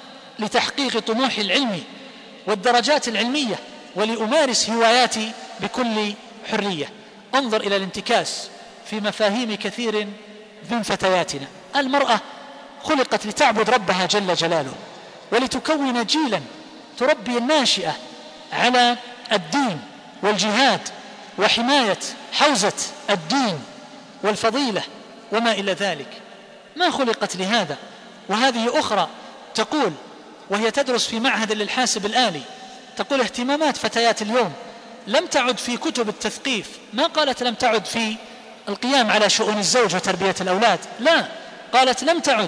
لتحقيق طموحي العلمي والدرجات العلمية ولأمارس هواياتي بكل حرية. انظر إلى الانتكاس في مفاهيم كثير من فتياتنا. المرأة خلقت لتعبد ربها جل جلاله ولتكون جيلا تربي الناشئة على الدين والجهاد وحماية حوزة الدين والفضيلة وما إلى ذلك. ما خلقت لهذا. وهذه أخرى تقول وهي تدرس في معهد للحاسب الآلي، تقول: اهتمامات فتيات اليوم لم تعد في كتب التثقيف. ما قالت لم تعد في القيام على شؤون الزوج وتربية الأولاد، لا، قالت لم تعد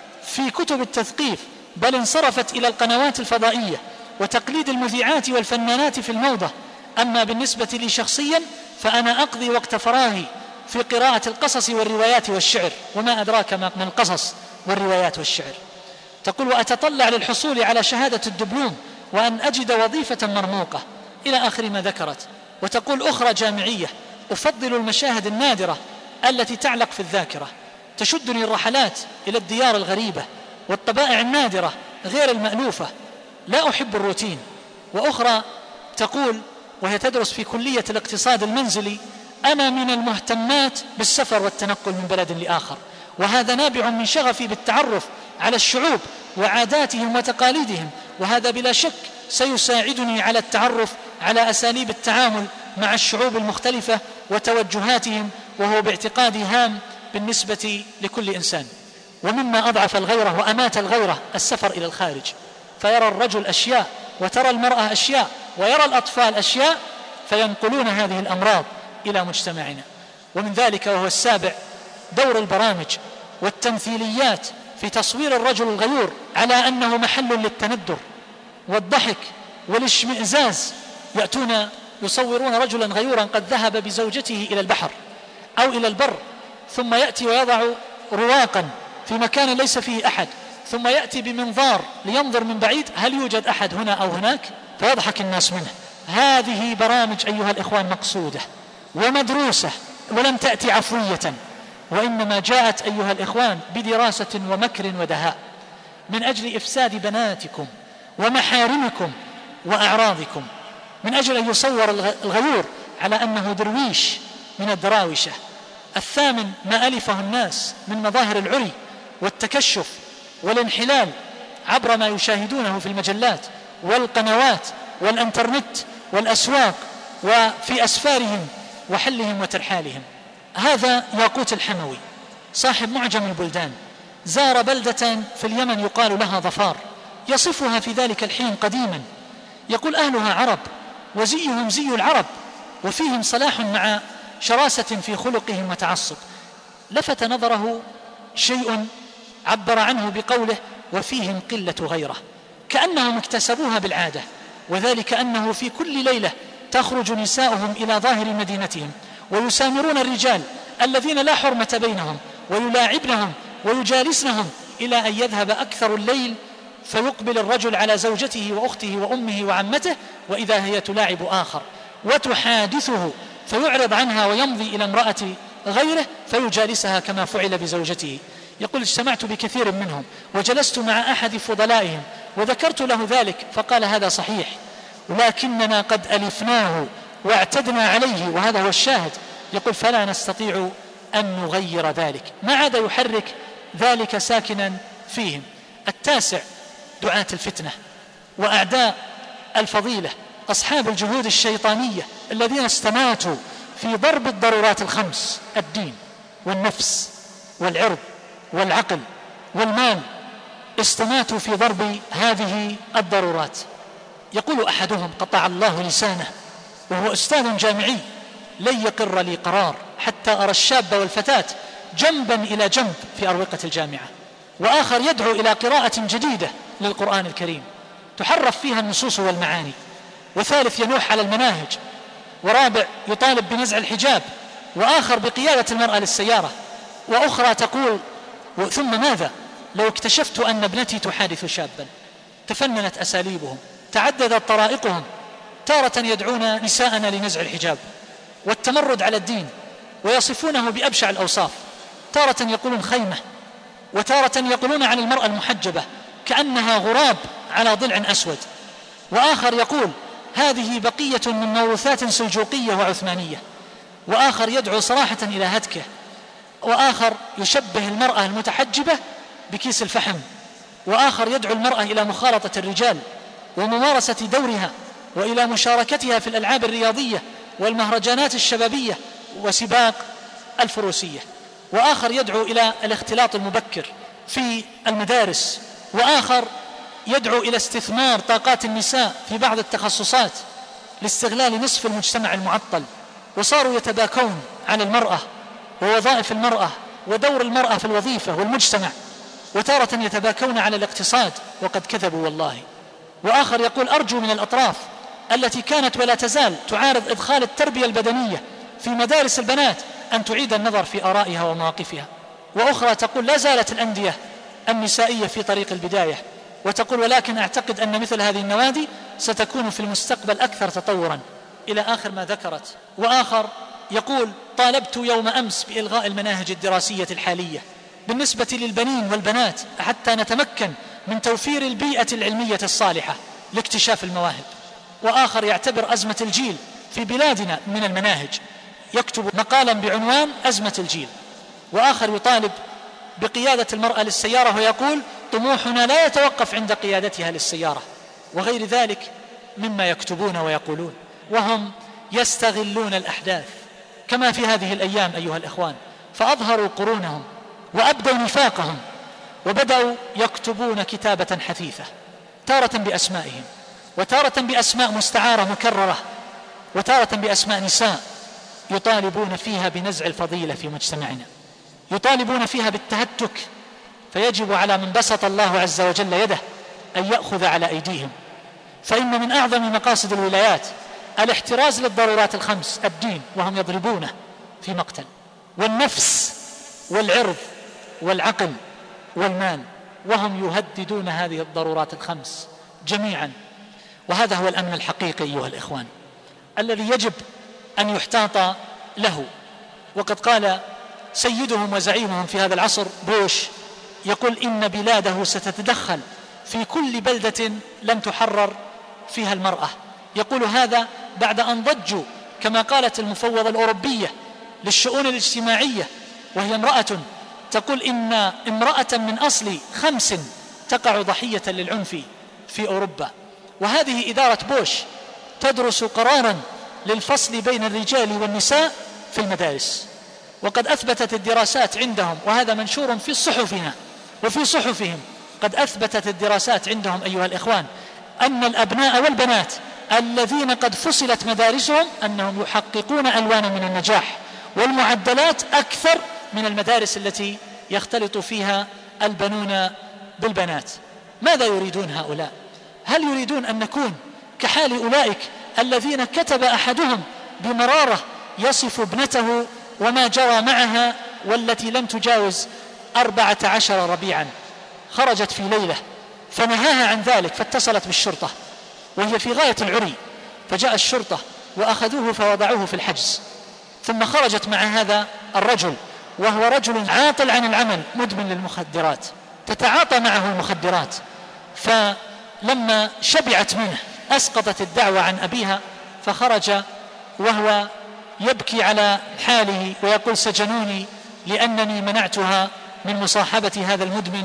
في كتب التثقيف، بل انصرفت إلى القنوات الفضائية وتقليد المذيعات والفنانات في الموضة. أما بالنسبة لي شخصيا فأنا أقضي وقت فراغي في قراءة القصص والروايات والشعر، وما أدراك ما من القصص والروايات والشعر. تقول: وأتطلع للحصول على شهادة الدبلوم وأن أجد وظيفة مرموقة، إلى آخر ما ذكرت. وتقول أخرى جامعية: أفضل المشاهد النادرة التي تعلق في الذاكرة، تشدني الرحلات إلى الديار الغريبة والطبائع النادرة غير المألوفة، لا أحب الروتين. وأخرى تقول وهي تدرس في كلية الاقتصاد المنزلي:
أنا من المهتمات بالسفر والتنقل من بلد لآخر، وهذا نابع من شغفي بالتعرف على الشعوب وعاداتهم وتقاليدهم، وهذا بلا شك سيساعدني على التعرف على أساليب التعامل مع الشعوب المختلفة وتوجهاتهم، وهو باعتقادي هام بالنسبة لكل إنسان. ومما أضعف الغيرة وأمات الغيرة السفر إلى الخارج، فيرى الرجل أشياء وترى المرأة أشياء ويرى الأطفال أشياء، فينقلون هذه الأمراض إلى مجتمعنا. ومن ذلك وهو السابع دور البرامج والتمثيليات في تصوير الرجل الغيور على أنه محل للتندر والضحك والاشمئزاز. يأتون يصورون رجلا غيورا قد ذهب بزوجته إلى البحر أو إلى البر، ثم يأتي ويضع رواقا في مكان ليس فيه أحد، ثم يأتي بمنظار لينظر من بعيد هل يوجد أحد هنا أو هناك، فيضحك الناس منه. هذه برامج أيها الإخوان مقصودة ومدروسة، ولم تأتي عفوية، وإنما جاءت أيها الإخوان بدراسة ومكر ودهاء من أجل إفساد بناتكم ومحارمكم وأعراضكم، من أجل أن يصور الغيور على أنه درويش من الدراوشة. الثامن ما ألفه الناس من مظاهر العري والتكشف والانحلال عبر ما يشاهدونه في المجلات والقنوات والإنترنت والأسواق وفي أسفارهم وحلهم وترحالهم. هذا ياقوت الحموي صاحب معجم البلدان زار بلدة في اليمن يقال لها ظفار، يصفها في ذلك الحين قديما، يقول أهلها عرب وزيهم زي العرب وفيهم صلاح مع شراسة في خلقهم وتعصب. لفت نظره شيء عبر عنه بقوله وفيهم قلة غيره، كأنهم اكتسبوها بالعادة، وذلك أنه في كل ليلة تخرج نساؤهم إلى ظاهر مدينتهم ويسامرون الرجال الذين لا حرمة بينهم ويلاعبنهم ويجالسنهم إلى أن يذهب أكثر الليل، فيقبل الرجل على زوجته وأخته وأمه وعمته وإذا هي تلاعب آخر وتحادثه، فيعرض عنها ويمضي إلى امرأة غيره فيجالسها كما فعل بزوجته. يقول اجتمعت بكثير منهم وجلست مع أحد فضلائهم وذكرت له ذلك فقال هذا صحيح، ولكننا قد ألفناه واعتدنا عليه، وهذا هو الشاهد. يقول فلا نستطيع أن نغير ذلك، ما عاد يحرك ذلك ساكنا فيهم. التاسع دعاة الفتنة وأعداء الفضيلة، أصحاب الجهود الشيطانية الذين استماتوا في ضرب الضرورات الخمس: الدين والنفس والعرض والعقل والمال، استماتوا في ضرب هذه الضرورات. يقول أحدهم قطع الله لسانه وهو أستاذ جامعي: لن يقر لي قرار حتى أرى الشاب والفتاة جنبا إلى جنب في أروقة الجامعة. وآخر يدعو إلى قراءة جديدة للقرآن الكريم تحرف فيها النصوص والمعاني. وثالث ينوح على المناهج. ورابع يطالب بنزع الحجاب. وآخر بقيادة المرأة للسيارة. وأخرى تقول ثم ماذا لو اكتشفت أن ابنتي تحادث شابا. تفننت أساليبهم، تعددت طرائقهم، تارة يدعون نساءنا لنزع الحجاب والتمرد على الدين ويصفونه بأبشع الأوصاف، تارة يقولون خيمة، وتارة يقولون عن المرأة المحجبة كأنها غراب على ضلع أسود. وآخر يقول هذه بقية من موروثات سلجوقية وعثمانية. وآخر يدعو صراحة إلى هتكه. وآخر يشبه المرأة المتحجبة بكيس الفحم. وآخر يدعو المرأة إلى مخالطة الرجال وممارسة دورها وإلى مشاركتها في الألعاب الرياضية والمهرجانات الشبابية وسباق الفروسية. وآخر يدعو إلى الاختلاط المبكر في المدارس. وآخر يدعو إلى استثمار طاقات النساء في بعض التخصصات لاستغلال نصف المجتمع المعطل. وصاروا يتباكون عن المرأة ووظائف المرأة ودور المرأة في الوظيفة والمجتمع، وتارة يتباكون على الاقتصاد وقد كذبوا والله. وآخر يقول أرجو من الأطراف التي كانت ولا تزال تعارض إدخال التربية البدنية في مدارس البنات أن تعيد النظر في آرائها ومواقفها. وأخرى تقول لا زالت الأندية النسائية في طريق البداية، وتقول ولكن أعتقد أن مثل هذه النوادي ستكون في المستقبل أكثر تطورا، إلى آخر ما ذكرت. وآخر يقول طالبت يوم أمس بإلغاء المناهج الدراسية الحالية بالنسبة للبنين والبنات حتى نتمكن من توفير البيئة العلمية الصالحة لاكتشاف المواهب. وآخر يعتبر أزمة الجيل في بلادنا من المناهج، يكتب مقالا بعنوان أزمة الجيل، وآخر يطالب بقيادة المرأة للسيارة ويقول طموحنا لا يتوقف عند قيادتها للسيارة، وغير ذلك مما يكتبون ويقولون، وهم يستغلون الأحداث كما في هذه الأيام أيها الإخوان، فأظهروا قرونهم وأبدوا نفاقهم وبدأوا يكتبون كتابة حثيثة، تارة بأسمائهم وتارة بأسماء مستعارة مكررة وتارة بأسماء نساء، يطالبون فيها بنزع الفضيلة في مجتمعنا، يطالبون فيها بالتهتك، فيجب على من بسط الله عز وجل يده أن يأخذ على أيديهم، فإن من أعظم مقاصد الولايات الاحتراز للضرورات الخمس: الدين وهم يضربونه في مقتل، والنفس والعرض والعقل والمال وهم يهددون هذه الضرورات الخمس جميعا. وهذا هو الأمن الحقيقي أيها الإخوان الذي يجب أن يحتاط له. وقد قال سيدهم وزعيمهم في هذا العصر بوش، يقول إن بلاده ستتدخل في كل بلدة لم تحرر فيها المرأة. يقول هذا بعد أن ضجوا كما قالت المفوضة الأوروبية للشؤون الاجتماعية، وهي امرأة تقول إن امرأة من أصل خمس تقع ضحية للعنف في أوروبا. وهذه إدارة بوش تدرس قرارا للفصل بين الرجال والنساء في المدارس، وقد أثبتت الدراسات عندهم، وهذا منشور في صحفنا وفي صحفهم، قد أثبتت الدراسات عندهم أيها الإخوان أن الأبناء والبنات الذين قد فصلت مدارسهم أنهم يحققون ألوانا من النجاح والمعدلات أكثر من المدارس التي يختلط فيها البنون بالبنات. ماذا يريدون هؤلاء؟ هل يريدون أن نكون كحال أولئك الذين كتب أحدهم بمرارة يصف ابنته وما جرى معها والتي لم تجاوز أربعة عشر ربيعا، خرجت في ليلة فنهاها عن ذلك فاتصلت بالشرطة وهي في غاية العري، فجاء الشرطة وأخذوه فوضعوه في الحجز، ثم خرجت مع هذا الرجل وهو رجل عاطل عن العمل مدمن للمخدرات، تتعاطى معه المخدرات، فلما شبعت منه أسقطت الدعوة عن أبيها، فخرج وهو يبكي على حاله ويقول سجنوني لأنني منعتها من مصاحبة هذا المدمن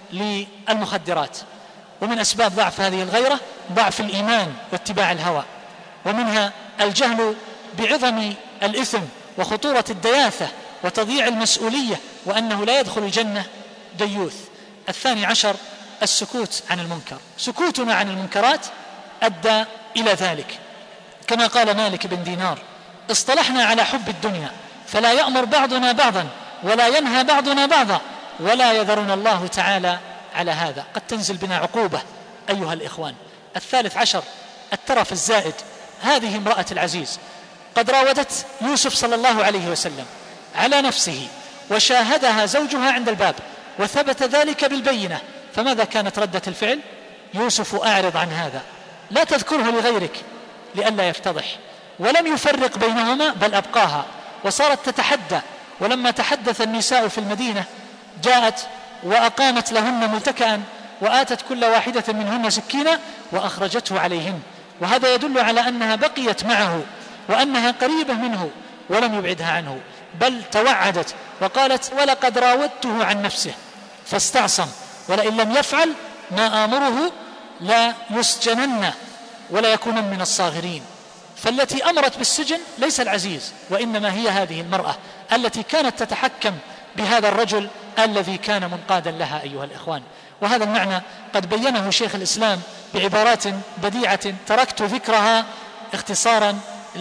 للمخدرات. ومن أسباب ضعف هذه الغيرة ضعف الإيمان واتباع الهوى، ومنها الجهل بعظم الإثم وخطورة الدياثة وتضييع المسؤولية، وأنه لا يدخل الجنة ديوث. الثاني عشر السكوت عن المنكر، سكوتنا عن المنكرات أدى إلى ذلك، كما قال مالك بن دينار: اصطلحنا على حب الدنيا فلا يأمر بعضنا بعضا ولا ينهى بعضنا بعضا ولا يذرنا الله تعالى على هذا. قد تنزل بنا عقوبة أيها الإخوان. الثالث عشر الترف الزائد، هذه امرأة العزيز قد راودت يوسف صلى الله عليه وسلم على نفسه وشاهدها زوجها عند الباب وثبت ذلك بالبينة، فماذا كانت ردة الفعل؟ يوسف أعرض عن هذا، لا تذكره لغيرك لئلا يفتضح، ولم يفرق بينهما بل أبقاها وصارت تتحدى. ولما تحدث النساء في المدينة جاءت وأقامت لهن متكئا وآتت كل واحدة منهن سكينة وأخرجته عليهن، وهذا يدل على أنها بقيت معه وأنها قريبة منه ولم يبعدها عنه، بل توعدت وقالت: ولقد راودته عن نفسه فاستعصم ولئن لم يفعل ما آمره لا يسجنن ولا يكون من الصاغرين. فالتي أمرت بالسجن ليس العزيز، وإنما هي هذه المرأة التي كانت تتحكم بهذا الرجل الذي كان منقادا لها أيها الإخوان. وهذا المعنى قد بينه شيخ الإسلام بعبارات بديعة تركت ذكرها اختصارا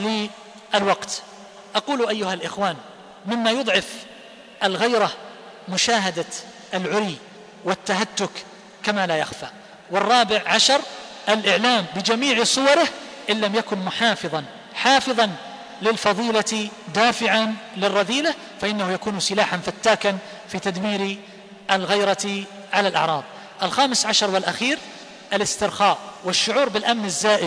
للوقت. أقول أيها الإخوان مما يضعف الغيرة مشاهدة العري والتهتك كما لا يخفى. والرابع عشر الإعلام بجميع صوره إن لم يكن محافظا حافظا للفضيلة دافعا للرذيلة، فإنه يكون سلاحا فتاكا في تدمير الغيرة على الأعراض. الخامس عشر والأخير الاسترخاء والشعور بالأمن الزائد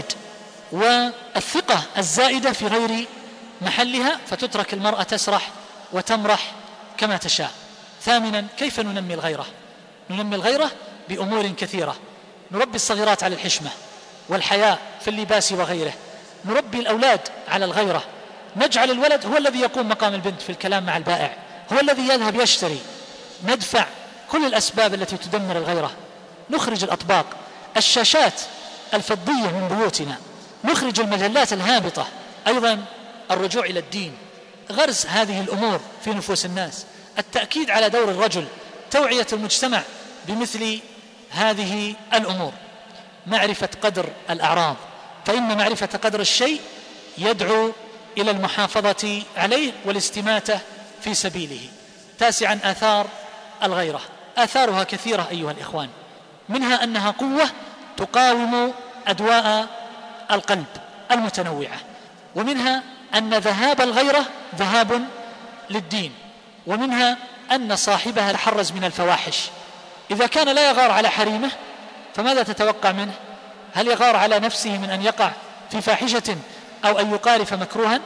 والثقة الزائدة في غير محلها، فتترك المرأة تسرح وتمرح كما تشاء. ثامنا كيف ننمي الغيرة؟ ننمي الغيرة بأمور كثيرة. نربي الصغيرات على الحشمة والحياء في اللباس وغيره، نربي الأولاد على الغيرة، نجعل الولد هو الذي يقوم مقام البنت في الكلام مع البائع، هو الذي يذهب يشتري، ندفع كل الأسباب التي تدمر الغيرة، نخرج الأطباق، الشاشات الفضية من بيوتنا، نخرج المجلات الهابطة. أيضا الرجوع إلى الدين، غرس هذه الأمور في نفوس الناس، التأكيد على دور الرجل، توعية المجتمع بمثل هذه الأمور، معرفة قدر الأعراض، فإن معرفة قدر الشيء يدعو إلى المحافظة عليه والاستماتة في سبيله. تاسعا، آثار الغيرة، آثارها كثيرة أيها الإخوان، منها أنها قوة تقاوم أدواء القلب المتنوعة، ومنها أن ذهاب الغيرة ذهاب للدين، ومنها أن صاحبها يتحرز من الفواحش. إذا كان لا يغار على حريمه فماذا تتوقع منه؟ هل يغار على نفسه من أن يقع في فاحشة أو أن يقارف مكروها؟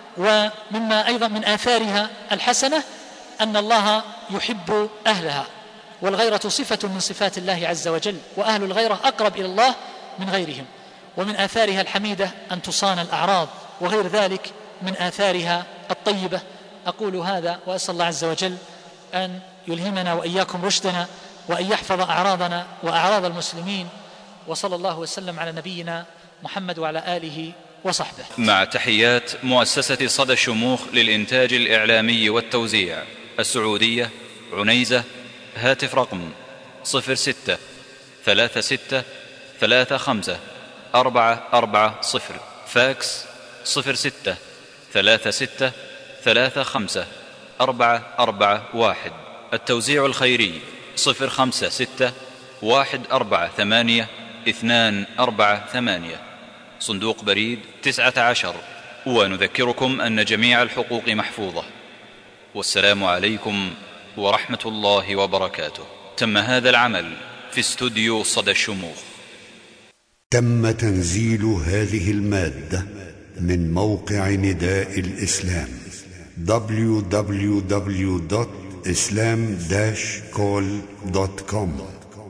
ومما أيضا من آثارها الحسنة أن الله يحب أهلها، والغيرة صفة من صفات الله عز وجل، وأهل الغيرة أقرب إلى الله من غيرهم. ومن آثارها الحميدة أن تصان الأعراض، وغير ذلك من آثارها الطيبة. أقول هذا وأسأل الله عز وجل أن يلهمنا وإياكم رشدنا، وأن يحفظ أعراضنا وأعراض المسلمين، وصلى الله وسلم على نبينا محمد وعلى آله وصحبه.
مع تحيات مؤسسة صدى الشموخ للإنتاج الإعلامي والتوزيع السعودية، عنيزة، هاتف رقم صفر ستة ثلاثة ستة ثلاثة خمسة أربعة أربعة صفر، فاكس صفر ستة ثلاثة ستة ثلاثة خمسة أربعة أربعة واحد، التوزيع الخيري صفر خمسة ستة واحد أربعة ثمانية اثنان أربعة ثمانية، صندوق بريد تسعة عشر. ونذكركم أن جميع الحقوق محفوظة. والسلام عليكم ورحمة الله وبركاته. تم هذا العمل في استوديو صدى الشموخ.
تم تنزيل هذه المادة من موقع نداء الإسلام دبليو دبليو دبليو دوت إسلام داش كول دوت كوم.